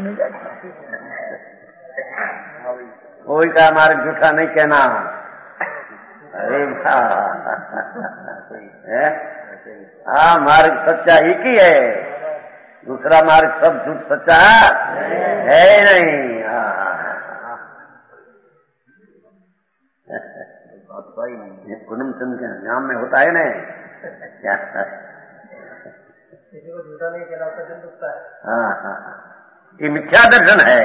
कोई का मार्ग झूठा नहीं कहना। अरे हाँ, मार्ग सच्चा ही की है, दूसरा मार्ग सब झूठ सच्चा है नहीं। कुनम चंद के नाम में होता है नहीं, क्या किसी को झूठा नहीं कहना, उसका दिल दुखता है। हाँ हाँ, ये मिथ्या दर्शन है।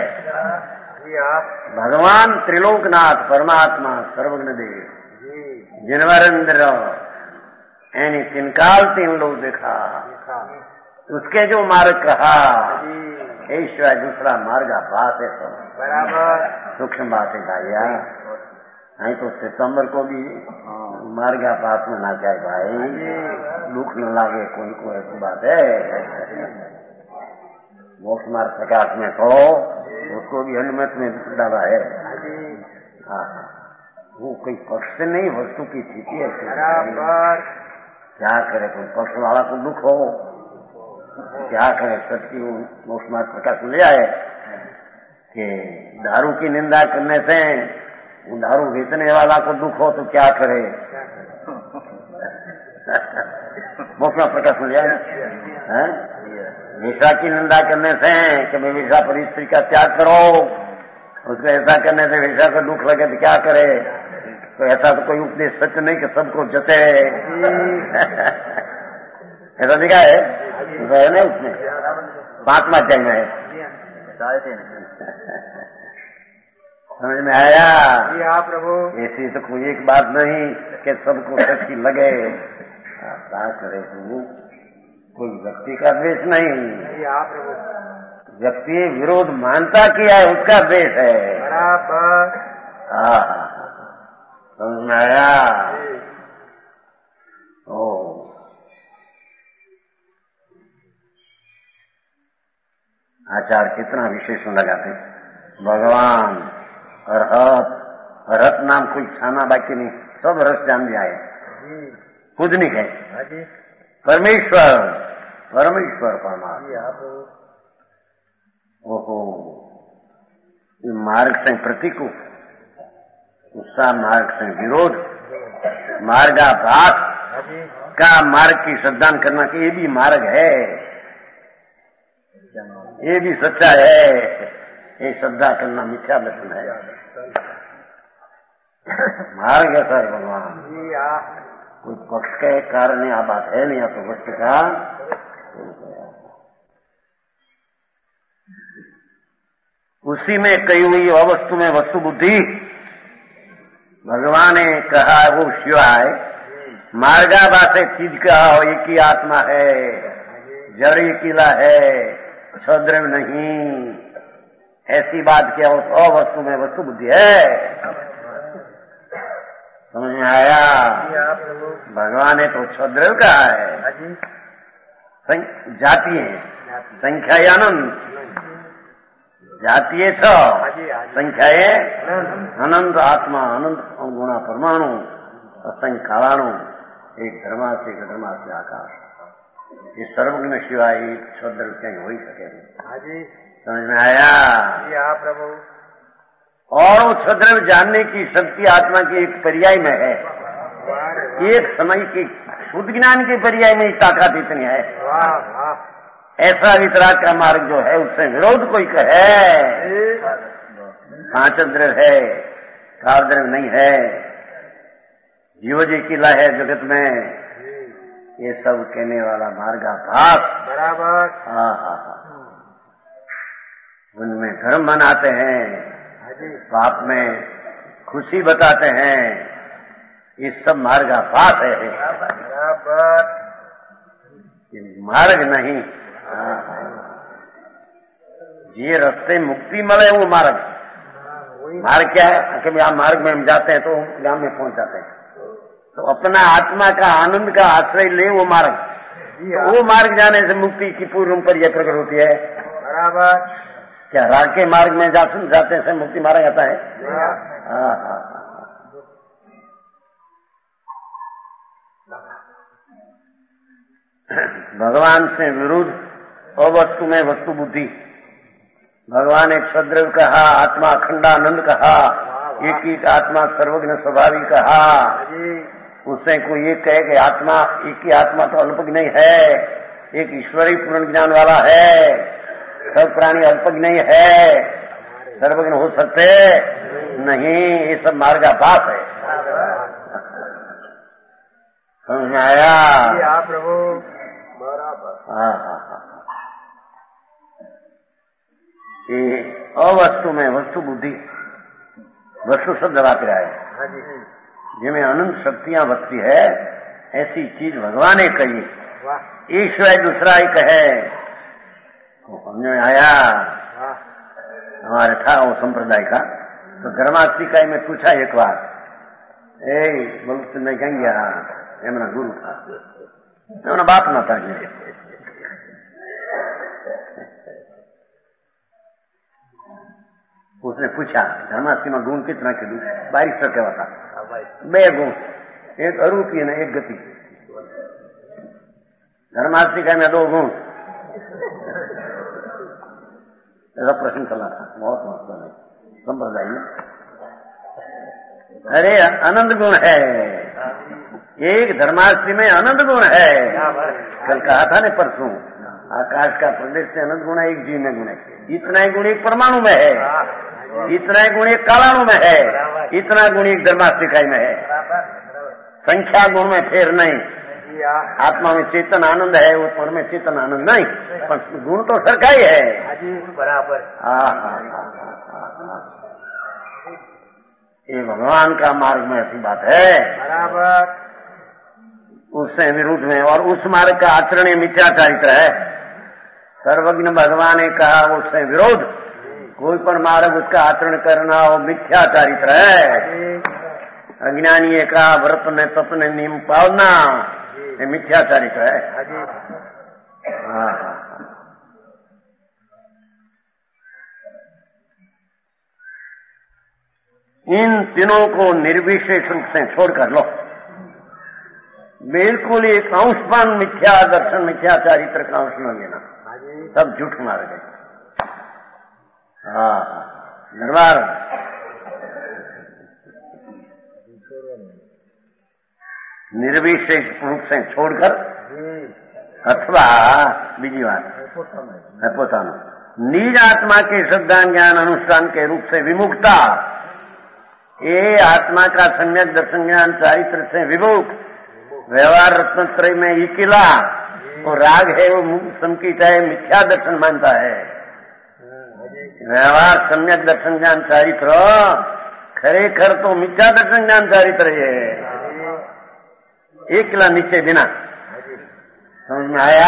भगवान त्रिलोकनाथ परमात्मा सर्वज्ञ देव जिनवरेंद्र यानी तिनकाल तीन लोग देखा, उसके जो मार्ग कहा ईश्वर दूसरा मार्ग बात है, तो बराबर सूक्ष्म बात है भैया। नहीं तो सितंबर को भी मार्ग पास में ना जाए भाई, दुख न लागे कोई को, ऐसी बात है। मोक्ष मार्ग प्रकाश में तो उसको भी अनुमत में डाला है। हाँ, वो कोई पक्ष से नहीं, वस्तु की स्थिति है। क्या करे, कोई पक्ष वाला को दुख हो, क्या करे, सच्ची मोक्ष मार्ग प्रकाश मिल जाए कि दारू की निंदा करने से दारू बेचने वाला को दुख हो तो क्या करे, मोक्ष मार्ग प्रकाश मिल जाए। वेश्या की निंदा करने से कि मैं वेश्या पर स्त्री का त्याग करो, उसको ऐसा करने से वेश्या को दुख लगे तो क्या करे। तो ऐसा तो कोई उपदेश सच नहीं कि सबको जते ऐसा दिखा है, है ना उसमें पांचवा अध्याय में है। समझ में आया? हाँ प्रभु। ऐसी तो कोई एक बात नहीं कि सबको सच्ची लगे। क्या करे तू, कोई व्यक्ति का द्वेष नहीं। हाँ प्रभु। व्यक्ति विरोध मानता किया है, उसका द्वेष है। बराबर। हाँ, समझ में आया? ओ आचार कितना विशेषण लगाते, भगवान अरहत, अरहत नाम कोई छाना बाकी नहीं, सब रस जान जाए, खुद नहीं है। परमेश्वर, परमेश्वर परमात्मा। ओहो, ये मार्ग से प्रतीक, उसका मार्ग से विरोध, मार्गाभास का मार्ग की श्रद्धान करना कि ये भी मार्ग है, ये भी सच्चा है, ये श्रद्धा करना मिथ्या दर्शन है। मार्ग है सर भगवान, कोई पक्ष के कारण यह बात है नहीं, तो वस्तु का उसी में कही हुई अवस्तु में वस्तु बुद्धि। भगवान ने कहा वो शिवाय मार्गाभास चीज कहा हो, एक ही आत्मा है, जड़ किला है, छद्रव नहीं, ऐसी बात क्या हो तो अवस्तु में वस्तु बुद्धि है। समझ में आया? भगवान ने तो छद्रव कहा है, जाति है, संख्या अनंत, जातीय छ, संख्या अनंत आत्मा, अनंत गुणा परमाणु, असंख्य कालाणु, एक धर्मा से एक धर्मा से आकाश, ये सर्वज्ञ शिवाय छद्र कहीं हो ही सके। समझ में आया? हाँ प्रभु। और वो छद्र जानने की शक्ति आत्मा की एक पर्याय में है, एक समय की शुद्ध ज्ञान के पर्याय में ताकत इतनी है। ऐसा वितराग का मार्ग जो है उससे विरोध कोई कहे, पांच द्रव्य है, चार द्रव्य नहीं है, जीव जी किला है जगत में, ये सब कहने वाला मार्गाभास। बराबर। हाँ हाँ हाँ, उनमें धर्म बनाते हैं, पाप में खुशी बताते हैं, ये सब मार्गाभास है, ये मार्ग नहीं। ये रास्ते मुक्ति मिले वो मार्ग। मार्ग क्या है कि आप मार्ग में हम जाते हैं तो गांव में पहुंच जाते हैं, तो अपना आत्मा का आनंद का आश्रय ले वो मार्ग। वो मार्ग जाने से मुक्ति की पूर्व पर यह प्रकट होती है। बराबर। क्या राग के मार्ग में जा, जाते से मुक्ति मारा जाता है? हाँ हाँ। भगवान से विरुद्ध अवस्तु में वस्तु बुद्धि। भगवान एक सद्रव कहा, आत्मा अखंडानंद कहा, एक ही आत्मा सर्वज्ञ स्वभावी कहा। उससे कोई ये कहे कि आत्मा एक ही आत्मा तो अल्पज्ञ नहीं है, एक ईश्वरी पूर्ण ज्ञान वाला है, सब प्राणी अल्पज्ञ नहीं है, सर्वज्ञ हो सकते नहीं। ये सब मार्गाभास है। समझ में आया? प्रभु। हाँ हाँ हाँ। ये अवस्तु में वस्तु बुद्धि, वस्तु शब्द वाक्य है जिनमें अनंत शक्तियां बसती है, ऐसी चीज भगवान ने कही। ईश्वर दूसरा ही कहे। समझ में आया? हमारे था वो संप्रदाय का, तो धर्मास्तिकाई में पूछा एक बार, ए बोलते मैं कहीं गया, ये मेरा गुरु था, मेरा बाप ना था। उसने पूछा धर्मास्ति में गुण कितना के दूं? बाईस सौ क्या बता? बे गुण, एक अरूपी है ना एक गति। धर्मास्तिका में दो गुण। ऐसा प्रश्न चला था, बहुत मस्त है संप्रदाय में। अरे आनंद गुण है, एक धर्मास्ति में आनंद गुण है। कल कहा था ने परसों, आकाश का प्रदेश से अनंत गुण है, एक जीव में गुण है। इतना ही गुण एक परमाणु में है, इतना ही गुण एक कालाणु में है, इतना गुण एक धर्मास्तिकाई में है। संख्या गुण में फेर नहीं। आत्मा में चेतन आनंद है, ऊपर में चेतन आनंद नहीं, पर गुण तो सरका ही है। बराबर। ये भगवान का मार्ग में ऐसी बात है। बराबर। उससे विरुद्ध में, और उस मार्ग का आचरण मिथ्या चरित्र है। सर्वज्ञ भगवान ने कहा उससे विरोध, कोई पर मार्ग उसका आचरण करना वो मिथ्या चरित्र है। अज्ञानी का व्रत में तप ने नियम पालना ये मिथ्या चरित्र है। हाँ हाँ। इन तीनों को निर्विशेष रूप से छोड़कर लो। बिल्कुल एक अंशपान मिथ्या दर्शन, मिथ्या चरित्र का अंश न लेना, सब झूठ मार गए। हाँ दरबार निर्विशेष रूप से छोड़कर, अथवा बीजी बात है पोतानो निज आत्मा के श्रद्धा ज्ञान अनुष्ठान के रूप से विमुक्ता। ये आत्मा का सम्यक दर्शन ज्ञान चारित्र से विमुख, व्यवहार रत्नत्रय में इकिला, वो राग है, वो संकित है, मिथ्या दर्शन मानता है। व्यवहार सम्यक दर्शन ज्ञान चारित्र खरेखर तो मिथ्या दर्शन ज्ञान चारित्र है। एक किला नीचे बिना। समझ में आया?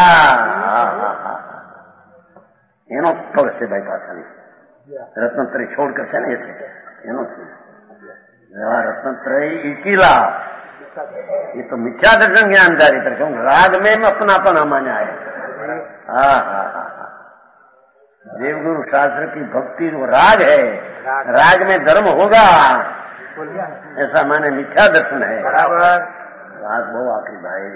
एनो पग से भाई पास रत्नत्रय छोड़कर से नहीं एनो व्यवहार रत्नत्रय इकिला, ये तो मिथ्या दर्शन ज्ञान चारित्र, क्योंकि राग में अपनापन माना है। हाँ हाँ हाँ। देवगुरु शास्त्र की भक्ति वो राग है, राग में धर्म होगा, ऐसा माने मिथ्या दर्शन है। राग बहु आखिरी भाई।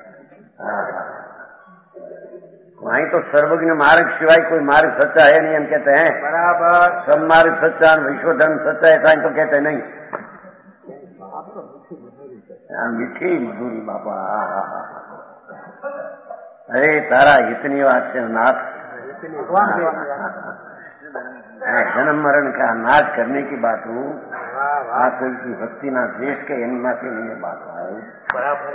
वहीं तो सर्वज्ञ मार्ग सिवाय कोई मार्ग सच्चा है नहीं, हम कहते हैं बराबर। सब मार्ग सच्चा, विश्व धर्म सच्चा, ऐसा तो कहते नहीं। मीठी मधुरी बाबा। अरे तारा इतनी बात से नाथ जन्म मरण का नाश करने की बात हूँ, हाँ कोई की भक्ति ना देश के एनिमा के लिए बात है बराबर।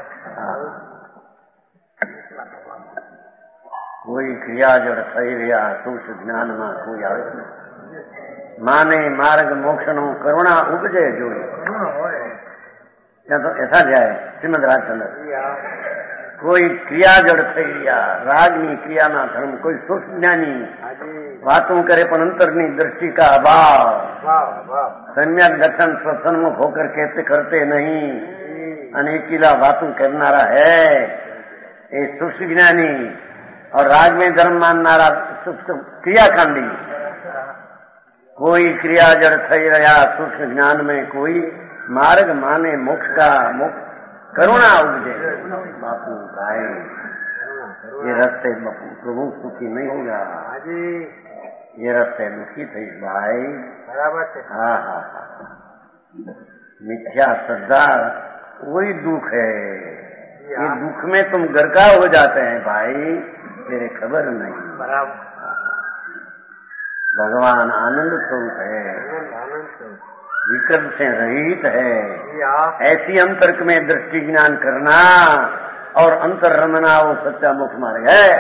कोई क्रिया जड़ सही रहा तुष ज्ञान में कोई આવે माने मार्ग मोक्ष नो करुणा उपजे जोड़ी। या तो ऐसा जाए श्रीमद राजचंद्र कोई क्रिया जड़ थई रागनी क्रिया ना धर्म कोई सूक्ष्म ज्ञानी बातों करे पर अंतरनी दृष्टि का अभाव सम्यक दर्शन सन्मुख होकर कहते करते नहीं अनेकीला बातों करनारा है ये सूक्ष्म ज्ञानी और राग में धर्म माननारा क्रियाकांडी कोई क्रिया जड़ थई रहा सूक्ष्म ज्ञान में कोई मार्ग माने मोक्ष का मोक्ष करुणा उपजे बापू भाई ये रास्ते बापू प्रभु सुखी नहीं होगा ये रास्ते दुखी थे भाई बराबर हाँ हाँ हाँ मिथ्या श्रद्धा वही दुख है ये दुख में तुम गरका हो जाते हैं भाई तेरे खबर नहीं बराबर भगवान आनंद स्वरूप है विकल्प से रहित है ऐसी अंतर्क में दृष्टि ज्ञान करना और अंतर रमना वो सच्चा मुख मार्ग है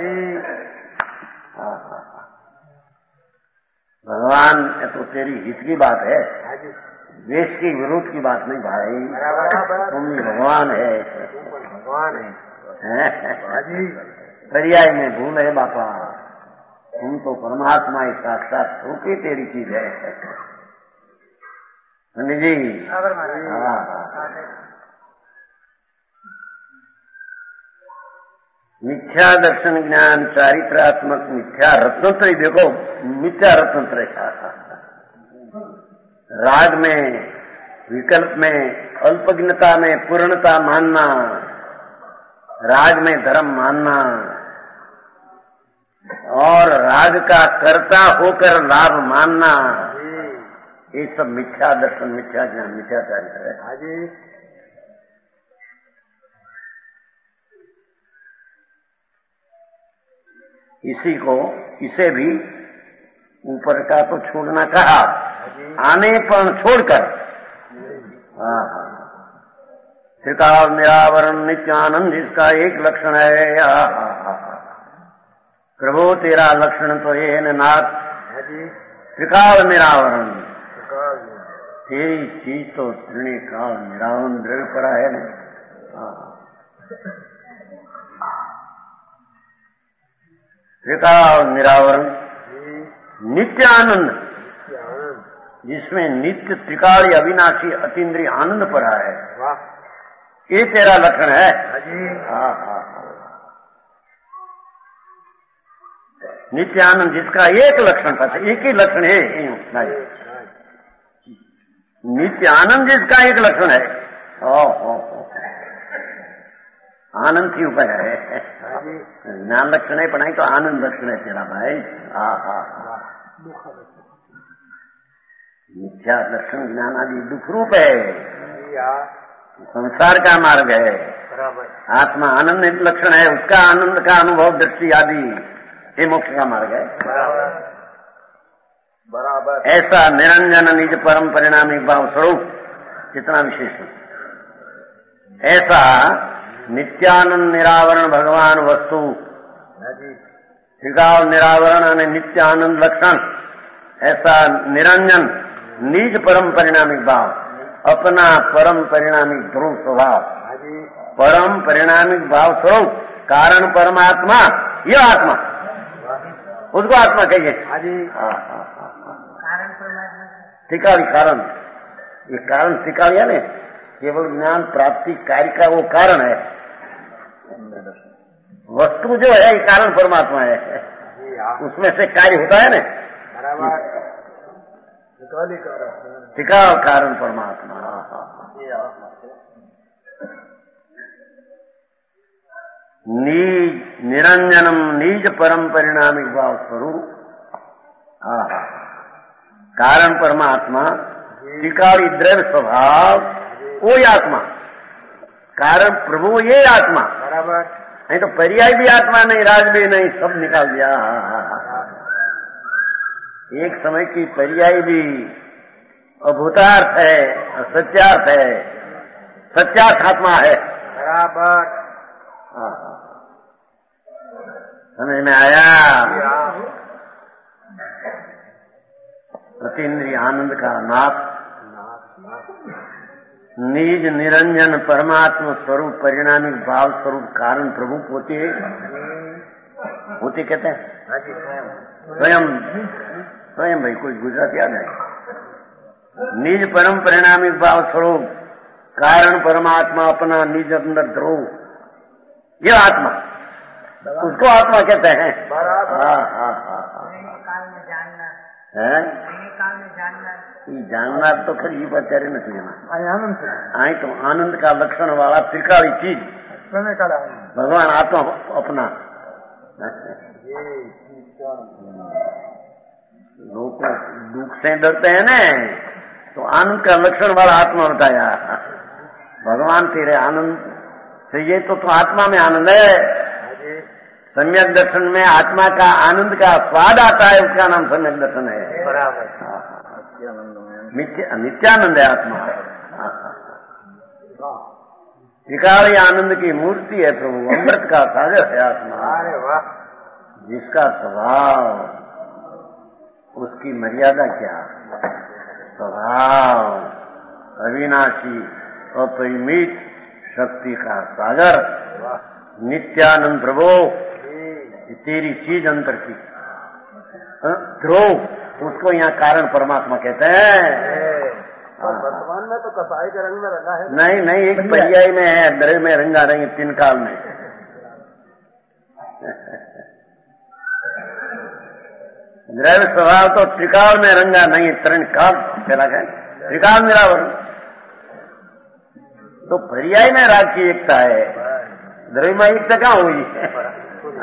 भगवान तो तेरी हित की बात है देश की विरोध की बात नहीं भाई तुम भगवान है भगवान है पर्याय में भूल है बापा तुम तो परमात्मा ही साक्षात होके तेरी चीज है जी हाँ मिथ्या दर्शन ज्ञान चारित्रात्मक मिथ्या रत्नत्रय देखो मिथ्या रत्नत्रय राग में विकल्प में अल्पज्ञता में पूर्णता मानना राग में धर्म मानना और राग का कर्ता होकर लाभ मानना ये सब मिथ्या दर्शन मिथ्या ज्ञान मिथ्या चारित्र है हाजी इसी को इसे भी ऊपर का तो छोड़ना कहा आने पर छोड़कर हाँ हाँ त्रिकाल निरावरण नित्यानंद इसका एक लक्षण है प्रभु तेरा लक्षण तो ये है नाथ त्रिकाल निरावरण तेरी चीज तो त्रिणी काल निरावरण दृढ़ पड़ा है ना त्रिकाल निरावरण नित्य आनंद जिसमें नित्य त्रिकाल अविनाशी अतीन्द्रिय आनंद पड़ा है ये तेरा लक्षण है हाँ हाँ नित्य आनंद जिसका एक लक्षण था एक ही लक्षण है नित्य आनंद जिसका एक लक्षण है ओ, ओ, ओ, आनंद की उपाय है ज्ञान लक्षण है पढ़ाई तो आनंद लक्षण है तेरा भाई हा हा मिथ्या लक्षण ज्ञान आदि दुख रूप है संसार का मार्ग है आत्मा आनंद लक्षण है उसका आनंद का अनुभव दृष्टि आदि ये मोक्ष का मार्ग है बराबर ऐसा निरंजन निज परम परिणामी भाव स्वरूप कितना विशेष ऐसा नित्यानंद निरावरण भगवान वस्तु त्रिकाल निरावरण और नित्यानंद लक्षण ऐसा निरंजन निज परम परिणामी भाव अपना परम परिणामी ध्रुव स्वभाव परम परिणामी भाव स्वरूप कारण परमात्मा यह आत्मा उसको आत्मा कहिए त्रिकाली कारण ये कारण त्रिकाली है ना केवल ज्ञान प्राप्ति कार्य का वो कारण है वस्तु जो है ये कारण परमात्मा है उसमें से कार्य होता है ना त्रिकाल कारण परमात्मा नीज निरंजनम नीज परम परिणामी भाव स्वरूप कारण परमात्मा त्रिकाली द्रव्य स्वभाव वो आत्मा कारण प्रभु ये आत्मा बराबर नहीं तो पर्याय भी आत्मा नहीं राज भी नहीं सब निकाल दिया एक समय की पर्याय भी अभूतार्थ है सत्यार्थ है सत्यार्थ आत्मा है बराबर समझ में आया अतीन्द्रिय आनंद का नाथ निज निरंजन परमात्मा स्वरूप परिणामी भाव स्वरूप कारण प्रभु होते होते कहते हैं स्वयं स्वयं भाई कोई गुजरात याद है निज परम परिणामी भाव स्वरूप कारण परमात्मा अपना निज अंदर ध्रुव ये आत्मा उसको आत्मा कहते हैं। हाँ हाँ हाँ है जानना तो खरी ये बचारे नहीं जाना आनंद आई तो आनंद का लक्षण वाला त्रिकाली चीज भगवान आत्मा अपना लोग दुख से डरते हैं ना तो आनंद का लक्षण वाला आत्मा बताया भगवान तेरे आनंद चाहिए तो तो आत्मा में आनंद है। सम्यक दर्शन में आत्मा का आनंद का स्वाद आता है उसका नाम सम्यक दर्शन है। बराबर नित्यानंद है आत्मा त्रिकाली आनंद की मूर्ति है प्रभु अमृत का सागर है आत्मा। अरे वाह जिसका स्वभाव उसकी मर्यादा क्या स्वभाव अविनाशी अपरिमित शक्ति का सागर नित्यानंद प्रभु तेरी चीज अंतर की ध्रुव उसको यहाँ कारण परमात्मा कहते हैं। वर्तमान में तो कसाई के रंग में रंगा है नहीं नहीं एक पर्याय में है द्रव्य में रंगा रही तीन काल में द्रव्य स्वभाव तो त्रिकाल में रंगा नहीं त्रण काल चला गया त्रिकाल निरावरण तो पर्याय में राग की एकता है द्रव्य में एकता कहाँ हुई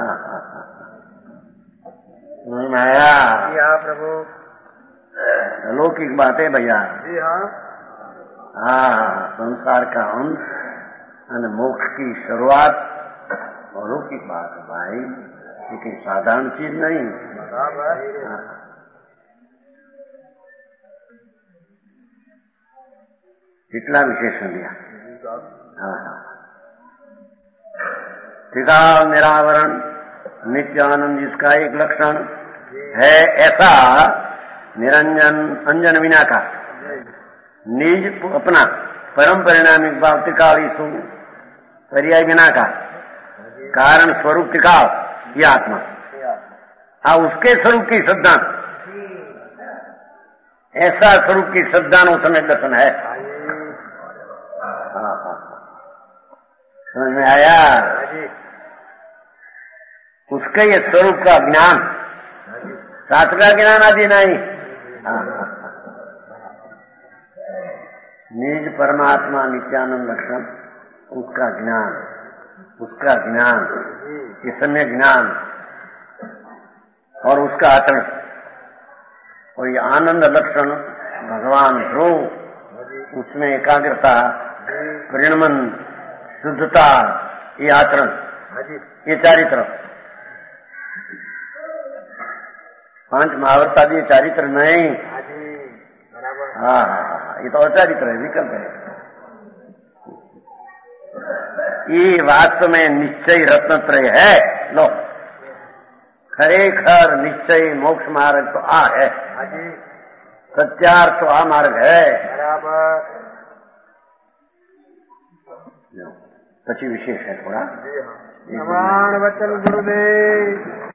नहीं आया प्रभु अलौकिक बात है भैया जी हाँ हाँ संसार का अंत और मोक्ष की शुरुआत अलौकिक बात है भाई लेकिन साधारण चीज नहीं। कितना विशेषण दिया हाँ हाँ त्रिकाल निरावरण नित्यानंद जिसका एक लक्षण है ऐसा निरंजन अंजन विना का निज अपना परम परिणामी भाव त्रिकाली सु पर्याय विना का कारण स्वरूप त्रिकाल ये आत्मा हाँ उसके स्वरूप की श्रद्धा ऐसा स्वरूप की श्रद्धा नो समय दर्शन है। हाँ हाँ समझ में आया उसके ये स्वरूप का ज्ञान शास्त्र का ज्ञान आदि नहीं निज परमात्मा नित्यानंद लक्षण उसका ज्ञान उसका ज्ञान ये सम्य ज्ञान और उसका आचरण और ये आनंद लक्षण भगवान ध्रुव उसमें एकाग्रता परिणमन शुद्धता ये आचरण ये चारित्र पांच महावरतादी ये चारित्र नहीं हाँ हाँ ये तो अचारित्र है विकल्प है। ये वास्तव में निश्चय रत्नत्रय है लो खरेखर निश्चय मोक्ष मार्ग तो आ है सत्यार्थ तो आ मार्ग है बराबर પછી વિશેષ है थोड़ा प्रमाण वचन गुरुदेव